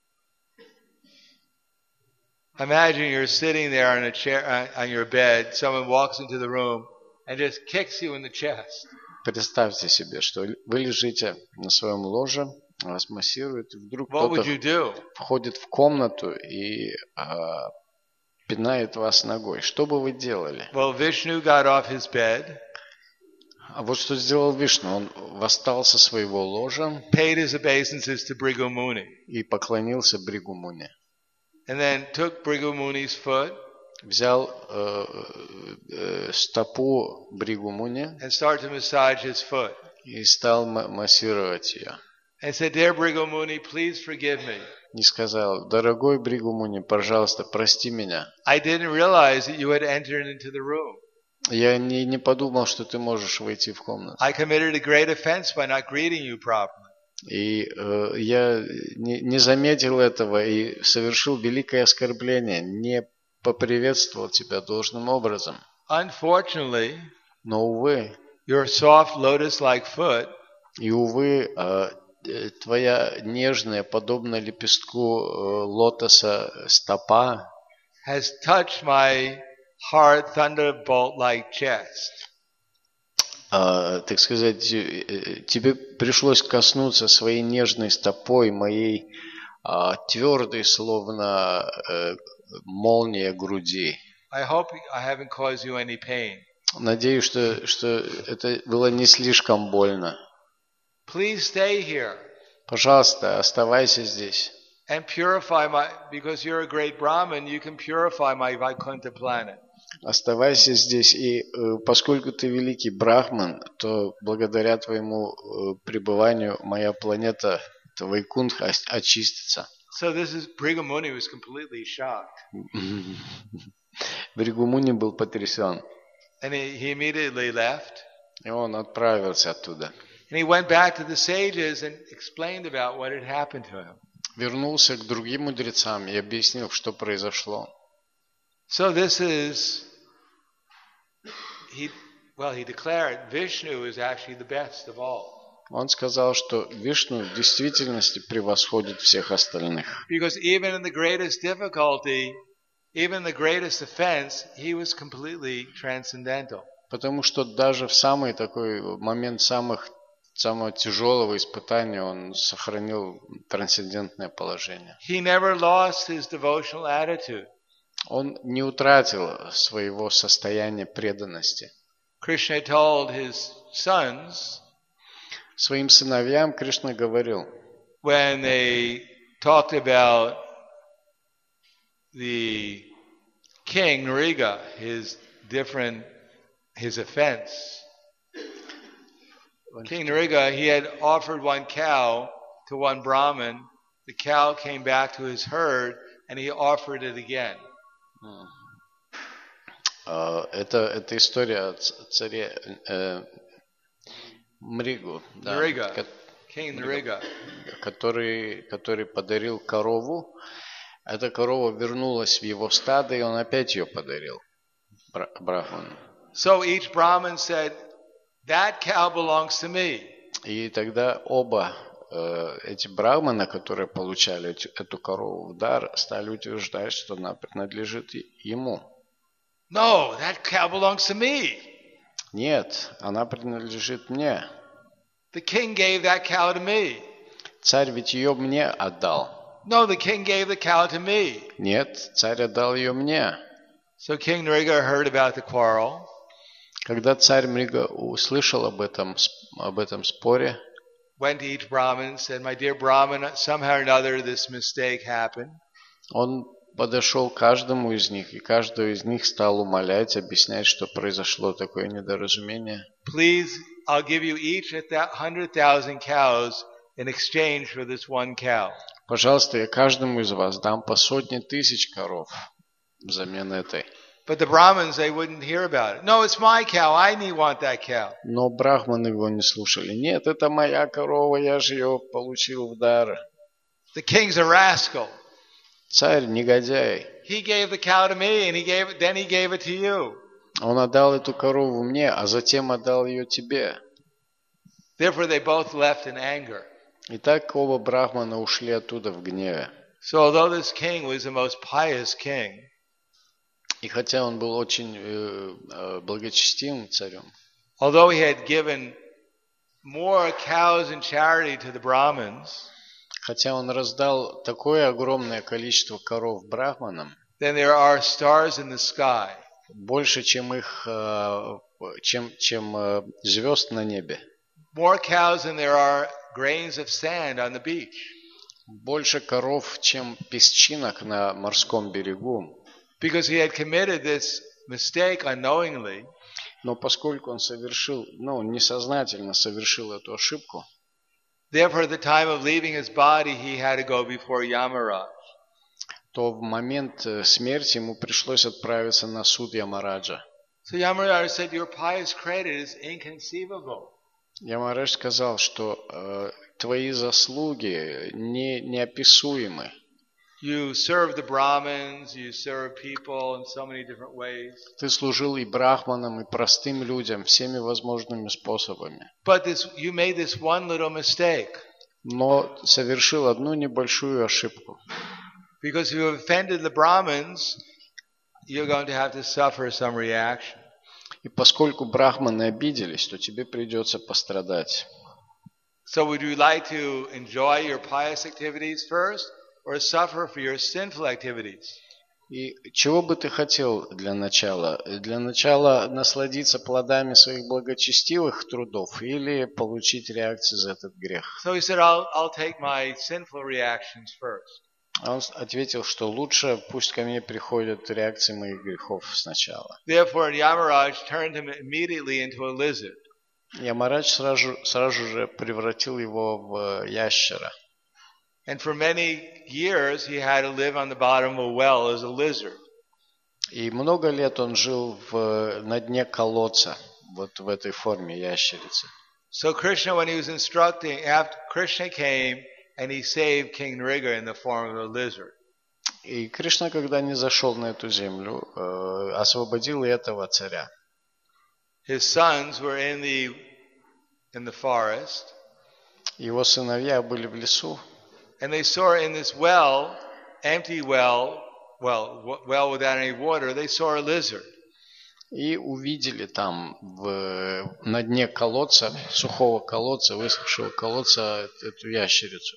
[SPEAKER 1] Imagine you're sitting there on a chair, on your bed, someone walks into the room and just kicks you in the chest.
[SPEAKER 2] Представьте себе, что вы лежите на своем ложе, вас массируют, и вдруг
[SPEAKER 1] What would
[SPEAKER 2] кто-то
[SPEAKER 1] you do?
[SPEAKER 2] входит в комнату и пинает вас ногой. Что бы вы делали?
[SPEAKER 1] Well, Vishnu got off his bed,
[SPEAKER 2] А вот что сделал Вишну. Он восстал со своего ложа
[SPEAKER 1] paid his obeisances to Bhrigu Muni,
[SPEAKER 2] и поклонился Бригу Муни.
[SPEAKER 1] and then took Bhrigu Muni's foot
[SPEAKER 2] Взял стопу Бригу Муни
[SPEAKER 1] and started to massage his foot.
[SPEAKER 2] и стал массировать ее.
[SPEAKER 1] And said, Dear Bhrigu Muni, please forgive me.
[SPEAKER 2] И сказал: дорогой Бригу Муни, пожалуйста, прости меня.
[SPEAKER 1] I didn't realize that you had entered into the room.
[SPEAKER 2] Я не подумал, что ты можешь войти в комнату.
[SPEAKER 1] I committed a great offense by not greeting you properly.
[SPEAKER 2] И я не заметил этого и совершил великое оскорбление, не поприветствовал тебя должным образом.
[SPEAKER 1] Unfortunately,
[SPEAKER 2] Но, увы,
[SPEAKER 1] your soft lotus-like foot
[SPEAKER 2] и, увы, твоя нежная, подобно лепестку лотоса стопа
[SPEAKER 1] has touched my hard thunderbolt-like chest.
[SPEAKER 2] Так сказать, тебе пришлось коснуться своей нежной стопой, моей твердой, словно молния груди.
[SPEAKER 1] I hope I haven't caused you any pain.
[SPEAKER 2] Надеюсь, что это было не слишком больно.
[SPEAKER 1] Please stay here
[SPEAKER 2] Пожалуйста, оставайся здесь.
[SPEAKER 1] and purify because you're a great Brahmin, you can purify my Vaikuntha planet.
[SPEAKER 2] Оставайся здесь, и поскольку ты великий брахман, то благодаря твоему пребыванию моя планета Вайкунтха очистится.
[SPEAKER 1] So Bhrigu Muni was completely shocked.
[SPEAKER 2] Бригу Муни был потрясен,
[SPEAKER 1] And he immediately left.
[SPEAKER 2] и он отправился оттуда.
[SPEAKER 1] And he went back to the sages and explained about what had happened to him.
[SPEAKER 2] Вернулся к другим мудрецам и объяснил, что произошло.
[SPEAKER 1] So this is, he declared Vishnu is actually the best of all.
[SPEAKER 2] Он сказал, что Вишну в действительности превосходит всех остальных.
[SPEAKER 1] Because even in the greatest difficulty, even the greatest offense, he was completely transcendental.
[SPEAKER 2] Потому что даже в самый такой момент самого тяжелого испытания он сохранил трансцендентное положение.
[SPEAKER 1] He never lost his devotional attitude.
[SPEAKER 2] Он не утратил своего состояния преданности.
[SPEAKER 1] Krishna told his sons,
[SPEAKER 2] Своим сыновьям Кришна говорил,
[SPEAKER 1] when they talked about the king Nriga, his offense. King Nriga, he had offered one cow to one Brahmin. The cow came back to his herd, and he offered it again.
[SPEAKER 2] Это история о царе Мригу, да,
[SPEAKER 1] Nriga, King Nriga.
[SPEAKER 2] который подарил корову. Эта корова вернулась в его стадо, и он опять ее подарил брахману.
[SPEAKER 1] So each Brahmin said, that cow belongs to me.
[SPEAKER 2] И тогда оба эти брахманы, которые получали эту корову в дар, стали утверждать, что она принадлежит ему.
[SPEAKER 1] No, that cow belongs to me.
[SPEAKER 2] Нет, она принадлежит мне.
[SPEAKER 1] The king gave that cow to me.
[SPEAKER 2] Царь ведь ее мне отдал.
[SPEAKER 1] No, the king gave the cow to me.
[SPEAKER 2] Нет, царь отдал ее мне.
[SPEAKER 1] So King Nriga heard about the quarrel.
[SPEAKER 2] Когда царь Мрига услышал об этом споре,
[SPEAKER 1] went to each Brahmin and said, my dear Brahmin, somehow or another this mistake happened.
[SPEAKER 2] Он подошел к каждому из них, и каждого из них стал умолять, объяснять, что произошло такое недоразумение.
[SPEAKER 1] Please, I'll give you each 100,000 cows in exchange for this one cow.
[SPEAKER 2] Пожалуйста, я каждому из вас дам по 100 тысяч коров взамен этой.
[SPEAKER 1] But the Brahmins, they wouldn't hear about it. No, it's my cow. I want that cow.
[SPEAKER 2] Но брахманы его не слушали. Нет, это моя корова, я же ее получил в дар.
[SPEAKER 1] The king's a rascal.
[SPEAKER 2] Царь негодяй.
[SPEAKER 1] He gave the cow to me, and then he gave it to you.
[SPEAKER 2] Он отдал эту корову мне, а затем отдал ее тебе.
[SPEAKER 1] Therefore, they both left in anger.
[SPEAKER 2] И так оба брахмана ушли оттуда в гневе.
[SPEAKER 1] So, although this king was the most pious king,
[SPEAKER 2] И хотя он был очень благочестивым царем,
[SPEAKER 1] although he had given more cows in charity to the Brahmins
[SPEAKER 2] хотя он раздал такое огромное количество коров брахманам,
[SPEAKER 1] than there are stars in the sky,
[SPEAKER 2] больше, чем их, чем звезд на небе,
[SPEAKER 1] more cows than there are grains of sand on the beach.
[SPEAKER 2] больше коров, чем песчинок на морском берегу.
[SPEAKER 1] Because he had committed this mistake unknowingly,
[SPEAKER 2] Но поскольку он совершил, несознательно совершил эту ошибку,
[SPEAKER 1] therefore at the time of leaving his body he had to go before Yamaraj.
[SPEAKER 2] то в момент смерти ему пришлось отправиться на суд Ямараджа.
[SPEAKER 1] So Yamaraj said, your pious credit is inconceivable.
[SPEAKER 2] Ямарадж сказал, что твои заслуги неописуемы.
[SPEAKER 1] You serve the Brahmins, you serve people in so many different ways.
[SPEAKER 2] Ты служил и брахманам, и простым людям всеми возможными способами.
[SPEAKER 1] But you made this one little mistake.
[SPEAKER 2] Но совершил одну небольшую ошибку.
[SPEAKER 1] Because if you offended the Brahmins, you're going to have to suffer some reaction.
[SPEAKER 2] И поскольку брахманы обиделись, то тебе придется пострадать.
[SPEAKER 1] So would you like to enjoy your pious activities first, or suffer for your sinful activities?
[SPEAKER 2] И чего бы ты хотел для начала? Для начала насладиться плодами своих благочестивых трудов или получить реакцию за этот грех?
[SPEAKER 1] So he said, I'll take my sinful reactions first.
[SPEAKER 2] Он ответил, что лучше пусть ко мне приходят реакции моих грехов сначала.
[SPEAKER 1] Therefore, Yamaraj turned him immediately into a lizard.
[SPEAKER 2] Ямарадж сразу же превратил его в ящера.
[SPEAKER 1] And for many years, he had to live on the bottom of a well as a lizard.
[SPEAKER 2] И много лет он жил на дне колодца, вот в этой форме ящерицы.
[SPEAKER 1] So Krishna, when he was instructing, after Krishna came and he saved King Nriga in the form of a lizard.
[SPEAKER 2] И Кришна, когда не зашел на эту землю, освободил и этого царя.
[SPEAKER 1] His sons were in the forest.
[SPEAKER 2] Его сыновья были в лесу.
[SPEAKER 1] And they saw in this well, empty well without any water, they saw a lizard.
[SPEAKER 2] И увидели там на дне колодца, сухого колодца, высохшего колодца, эту ящерицу.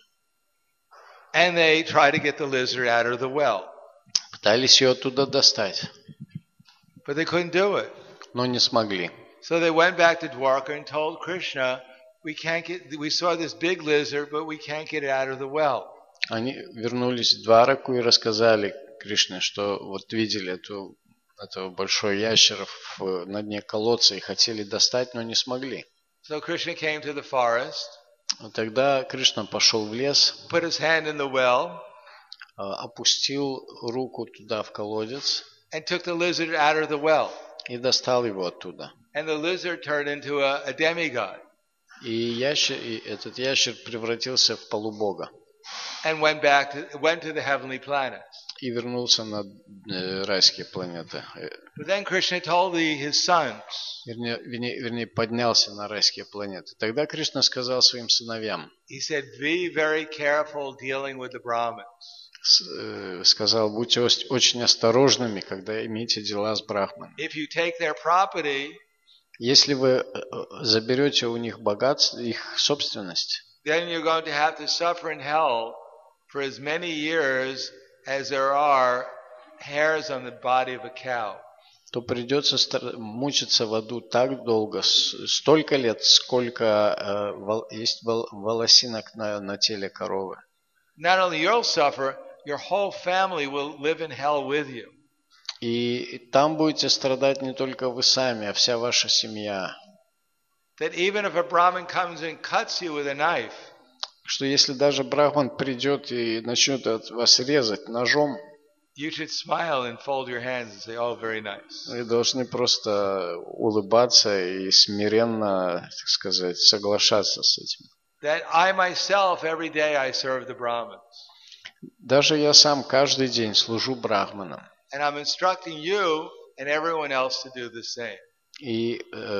[SPEAKER 1] And they tried to get the lizard out of the well.
[SPEAKER 2] Пытались ее оттуда достать,
[SPEAKER 1] But they couldn't do it.
[SPEAKER 2] но не смогли.
[SPEAKER 1] So they went back to Dwarka and told Krishna, we saw this big lizard, but we can't get it out of the well.
[SPEAKER 2] Они вернулись в Двараку и рассказали Кришне, что вот видели этого большого ящера на дне колодца и хотели достать, но не смогли.
[SPEAKER 1] So Krishna came to the forest.
[SPEAKER 2] Тогда Кришна пошел в лес,
[SPEAKER 1] Put his hand in the well,
[SPEAKER 2] опустил руку туда в колодец
[SPEAKER 1] and took the lizard out of the well.
[SPEAKER 2] и достал его оттуда.
[SPEAKER 1] And the lizard turned into a demigod.
[SPEAKER 2] И этот ящер превратился в полубога.
[SPEAKER 1] And went to the heavenly planets.
[SPEAKER 2] И вернулся на райские планеты.
[SPEAKER 1] But then Krishna told his sons,
[SPEAKER 2] Вернее, поднялся на райские планеты. Тогда Кришна сказал своим сыновьям,
[SPEAKER 1] he said, be very careful dealing with the Brahmins.
[SPEAKER 2] Сказал, будьте очень осторожными, когда имеете дела с брахманами.
[SPEAKER 1] If you take their property,
[SPEAKER 2] если вы заберете у них богатство, их собственность,
[SPEAKER 1] then you're going to have to suffer in hell for as many years as there are hairs on the body of a cow.
[SPEAKER 2] То придется мучиться в аду так долго, столько лет, сколько есть волосинок на теле коровы.
[SPEAKER 1] Not only you'll suffer, your whole family will live in hell with you.
[SPEAKER 2] И там будете страдать не только вы сами, а вся ваша семья.
[SPEAKER 1] That even if a Brahmin comes and cuts you with a knife,
[SPEAKER 2] что если даже брахман придет и начнет вас резать ножом,
[SPEAKER 1] you should smile and fold your hands and say, "Oh, very nice."
[SPEAKER 2] вы должны просто улыбаться и смиренно, так сказать, соглашаться с этим.
[SPEAKER 1] That I myself every day I serve the Brahmins.
[SPEAKER 2] Даже я сам каждый день служу брахманам.
[SPEAKER 1] And I'm instructing you and everyone else to do the same.
[SPEAKER 2] И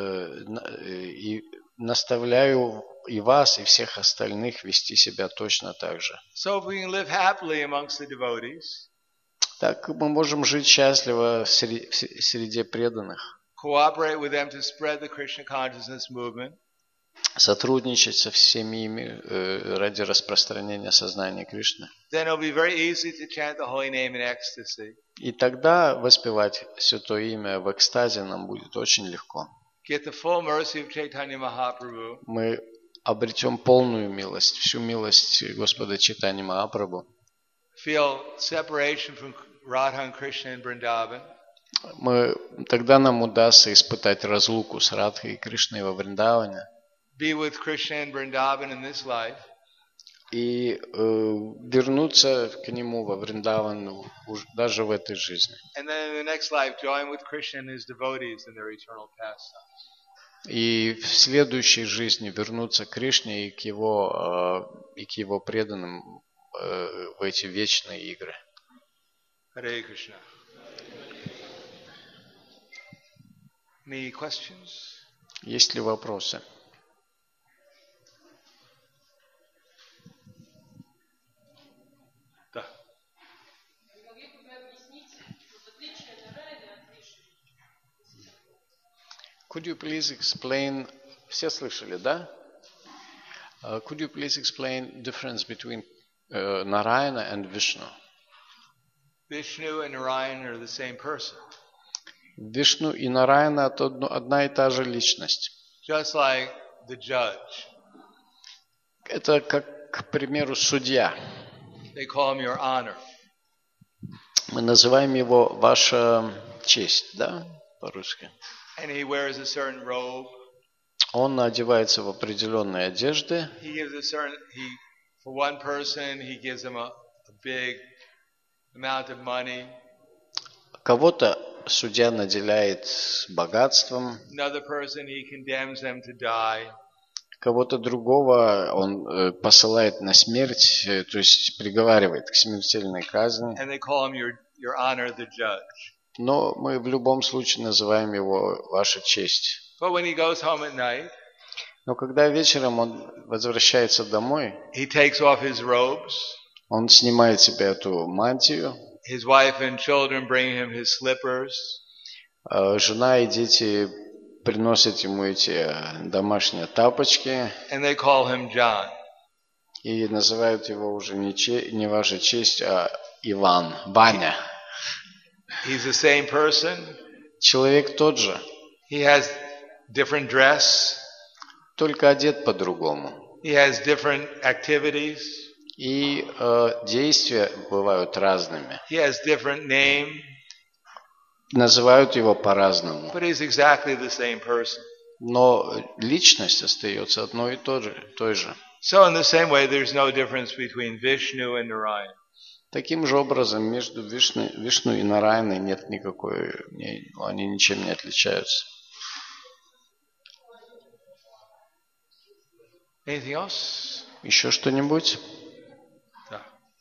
[SPEAKER 2] наставляю и вас, и всех остальных вести себя точно так же.
[SPEAKER 1] So if we can live happily amongst the devotees,
[SPEAKER 2] Так мы можем жить счастливо среди преданных,
[SPEAKER 1] cooperate with them to spread the Krishna consciousness movement,
[SPEAKER 2] сотрудничать со всеми ими ради распространения сознания Кришны.
[SPEAKER 1] then it'll be very easy to chant the holy name in ecstasy.
[SPEAKER 2] И тогда воспевать Святое Имя в экстазе нам будет очень легко.
[SPEAKER 1] Get the full mercy of Chaitanya Mahaprabhu.
[SPEAKER 2] Мы обретем полную милость, всю милость Господа Чайтаньи Махапрабху.
[SPEAKER 1] Feel separation from Radha and Krishna in Vrindavan.
[SPEAKER 2] Тогда нам удастся испытать разлуку с Радхой и Кришной во Вриндаване.
[SPEAKER 1] Be with Krishna in Vrindavan in this life.
[SPEAKER 2] И вернуться к нему во Вриндаван даже в этой жизни.
[SPEAKER 1] And then in the next life, join with Krishna and his devotees in their eternal pastimes.
[SPEAKER 2] И в следующей жизни вернуться к Кришне и к его преданным в эти вечные игры.
[SPEAKER 1] Hare Krishna. Any questions?
[SPEAKER 2] Есть ли вопросы?
[SPEAKER 1] Да.
[SPEAKER 2] Could you please explain? Все слышали, да? Could you please explain difference between Narayana and Vishnu?
[SPEAKER 1] Vishnu and Narayan are the same person.
[SPEAKER 2] Вишну и Нараяна – это одна и та же личность.
[SPEAKER 1] Just like the judge.
[SPEAKER 2] Это как, к примеру, судья.
[SPEAKER 1] They call him your honor.
[SPEAKER 2] Мы называем его «Ваша честь», да, по-русски.
[SPEAKER 1] And he wears a certain robe.
[SPEAKER 2] Он одевается в определенные одежды.
[SPEAKER 1] He gives a certain, for one person, he gives him a big amount of money.
[SPEAKER 2] Кого-то судья наделяет богатством.
[SPEAKER 1] Another person, he condemns them to die.
[SPEAKER 2] Кого-то другого он посылает на смерть, то есть приговаривает к смертельной казни.
[SPEAKER 1] And they call him your honor, the judge.
[SPEAKER 2] Но мы в любом случае называем его «Ваша честь».
[SPEAKER 1] But when he goes home at night,
[SPEAKER 2] Но когда вечером он возвращается домой,
[SPEAKER 1] he takes off his robes.
[SPEAKER 2] он снимает с себя эту мантию.
[SPEAKER 1] His wife and children bring him his slippers.
[SPEAKER 2] Жена и дети приносят ему эти домашние тапочки.
[SPEAKER 1] And they call him John.
[SPEAKER 2] И называют его уже не «Ваша честь», а Иван, Ваня.
[SPEAKER 1] He's the same person.
[SPEAKER 2] Человек тот же.
[SPEAKER 1] He has different dress.
[SPEAKER 2] Только одет по-другому.
[SPEAKER 1] He has different activities.
[SPEAKER 2] И действия бывают разными.
[SPEAKER 1] He has different name.
[SPEAKER 2] Называют его по-разному.
[SPEAKER 1] But he's exactly the same person.
[SPEAKER 2] Но личность остается одной и той же.
[SPEAKER 1] So in the same way, there's no difference between Vishnu and Narayan.
[SPEAKER 2] Таким же образом между Вишну и Нараяной нет никакой, они ничем не отличаются.
[SPEAKER 1] Anything else?
[SPEAKER 2] Еще что-нибудь?
[SPEAKER 1] Да.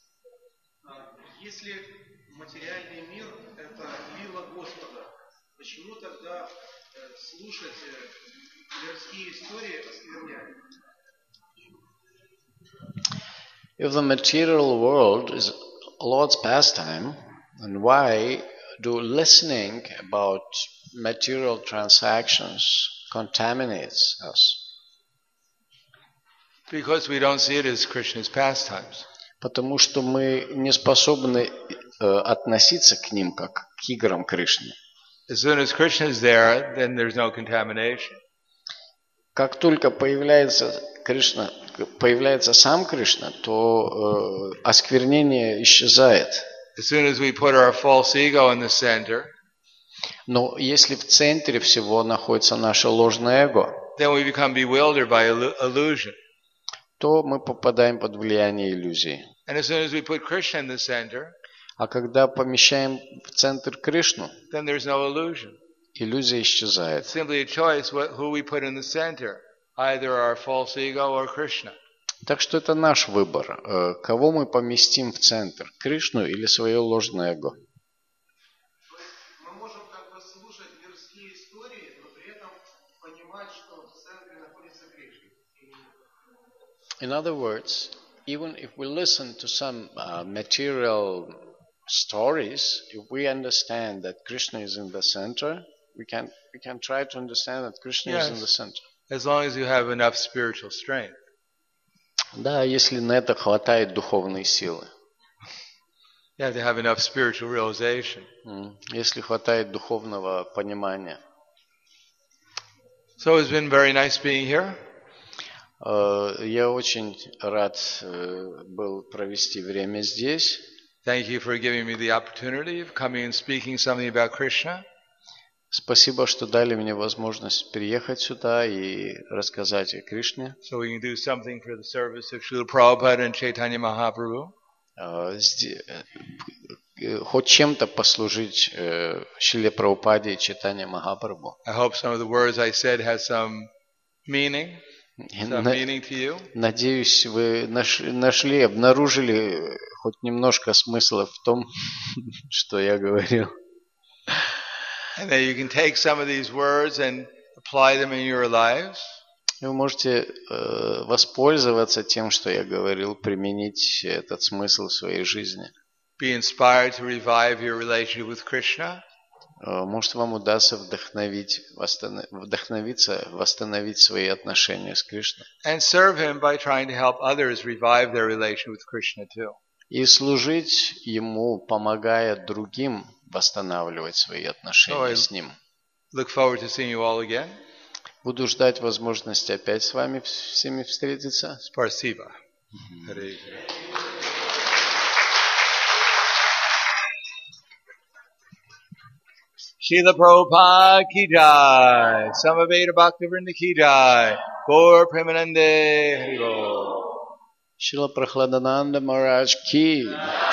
[SPEAKER 3] Если материальный мир – это лила Господа, почему тогда слушать мирские истории оскверняет?
[SPEAKER 2] If the material world is Lord's pastime, then why do listening about material transactions contaminates us?
[SPEAKER 1] Because we don't see it as Krishna's pastimes.
[SPEAKER 2] Потому что мы не способны относиться к ним как к играм Кришны.
[SPEAKER 1] As soon as Krishna is there, then there's no contamination.
[SPEAKER 2] Как только появляется сам Кришна, то осквернение исчезает.
[SPEAKER 1] As soon as we put our false ego in the center,
[SPEAKER 2] Но если в центре всего находится наше ложное эго,
[SPEAKER 1] then we become bewildered by illusion.
[SPEAKER 2] то мы попадаем под влияние иллюзии.
[SPEAKER 1] And as soon as we put Krishna in the center,
[SPEAKER 2] А когда помещаем в центр Кришну,
[SPEAKER 1] then there's no illusion.
[SPEAKER 2] иллюзия исчезает.
[SPEAKER 1] It's simply a choice who we put in the center, either our false ego or Krishna.
[SPEAKER 2] Так что это наш выбор. Кого мы поместим в центр? Кришну или свое ложное эго?
[SPEAKER 3] Мы можем как бы
[SPEAKER 2] In other words, even if we listen to some material stories, if we understand that Krishna is in the center, we can try to understand that Krishna is in the
[SPEAKER 1] Yes,
[SPEAKER 2] center.
[SPEAKER 1] as long as you have enough spiritual strength.
[SPEAKER 2] Да, если на это хватает духовной силы.
[SPEAKER 1] You have to have enough spiritual realization.
[SPEAKER 2] Если хватает духовного понимания.
[SPEAKER 1] So it's been very nice being here.
[SPEAKER 2] Я очень рад был провести время здесь.
[SPEAKER 1] Thank you for giving me the opportunity of coming and speaking something about Krishna.
[SPEAKER 2] Спасибо, что дали мне возможность приехать сюда и рассказать о Кришне.
[SPEAKER 1] So we can do something for the service of Srila Prabhupada and Chaitanya Mahaprabhu.
[SPEAKER 2] Хоть чем-то послужить Шриле Прабхупаде и Чайтанья Махапрабху.
[SPEAKER 1] I hope some of the words I said has some meaning to you.
[SPEAKER 2] Надеюсь, вы обнаружили хоть немножко смысла в том, что я говорил.
[SPEAKER 1] And that you can take some of these words and apply them in your lives.
[SPEAKER 2] Вы можете воспользоваться тем, что я говорил, применить этот смысл в своей жизни.
[SPEAKER 1] Be inspired to revive your relationship with Krishna.
[SPEAKER 2] Может, вам удастся вдохновиться, восстановить свои отношения с Кришной.
[SPEAKER 1] And serve him by trying to help others revive their relationship with Krishna too.
[SPEAKER 2] И служить ему, помогая другим восстанавливать свои отношения с ним.
[SPEAKER 1] Look forward to seeing you all again.
[SPEAKER 2] Буду ждать возможности опять с вами всеми встретиться.
[SPEAKER 1] Spasiba. Hare Srila Prabhupada ki jai, Samaveda Bhaktivinoda ki jai, Gaur Premanande Hari Bol.
[SPEAKER 2] Шрила Прахладананда Махарадж ки.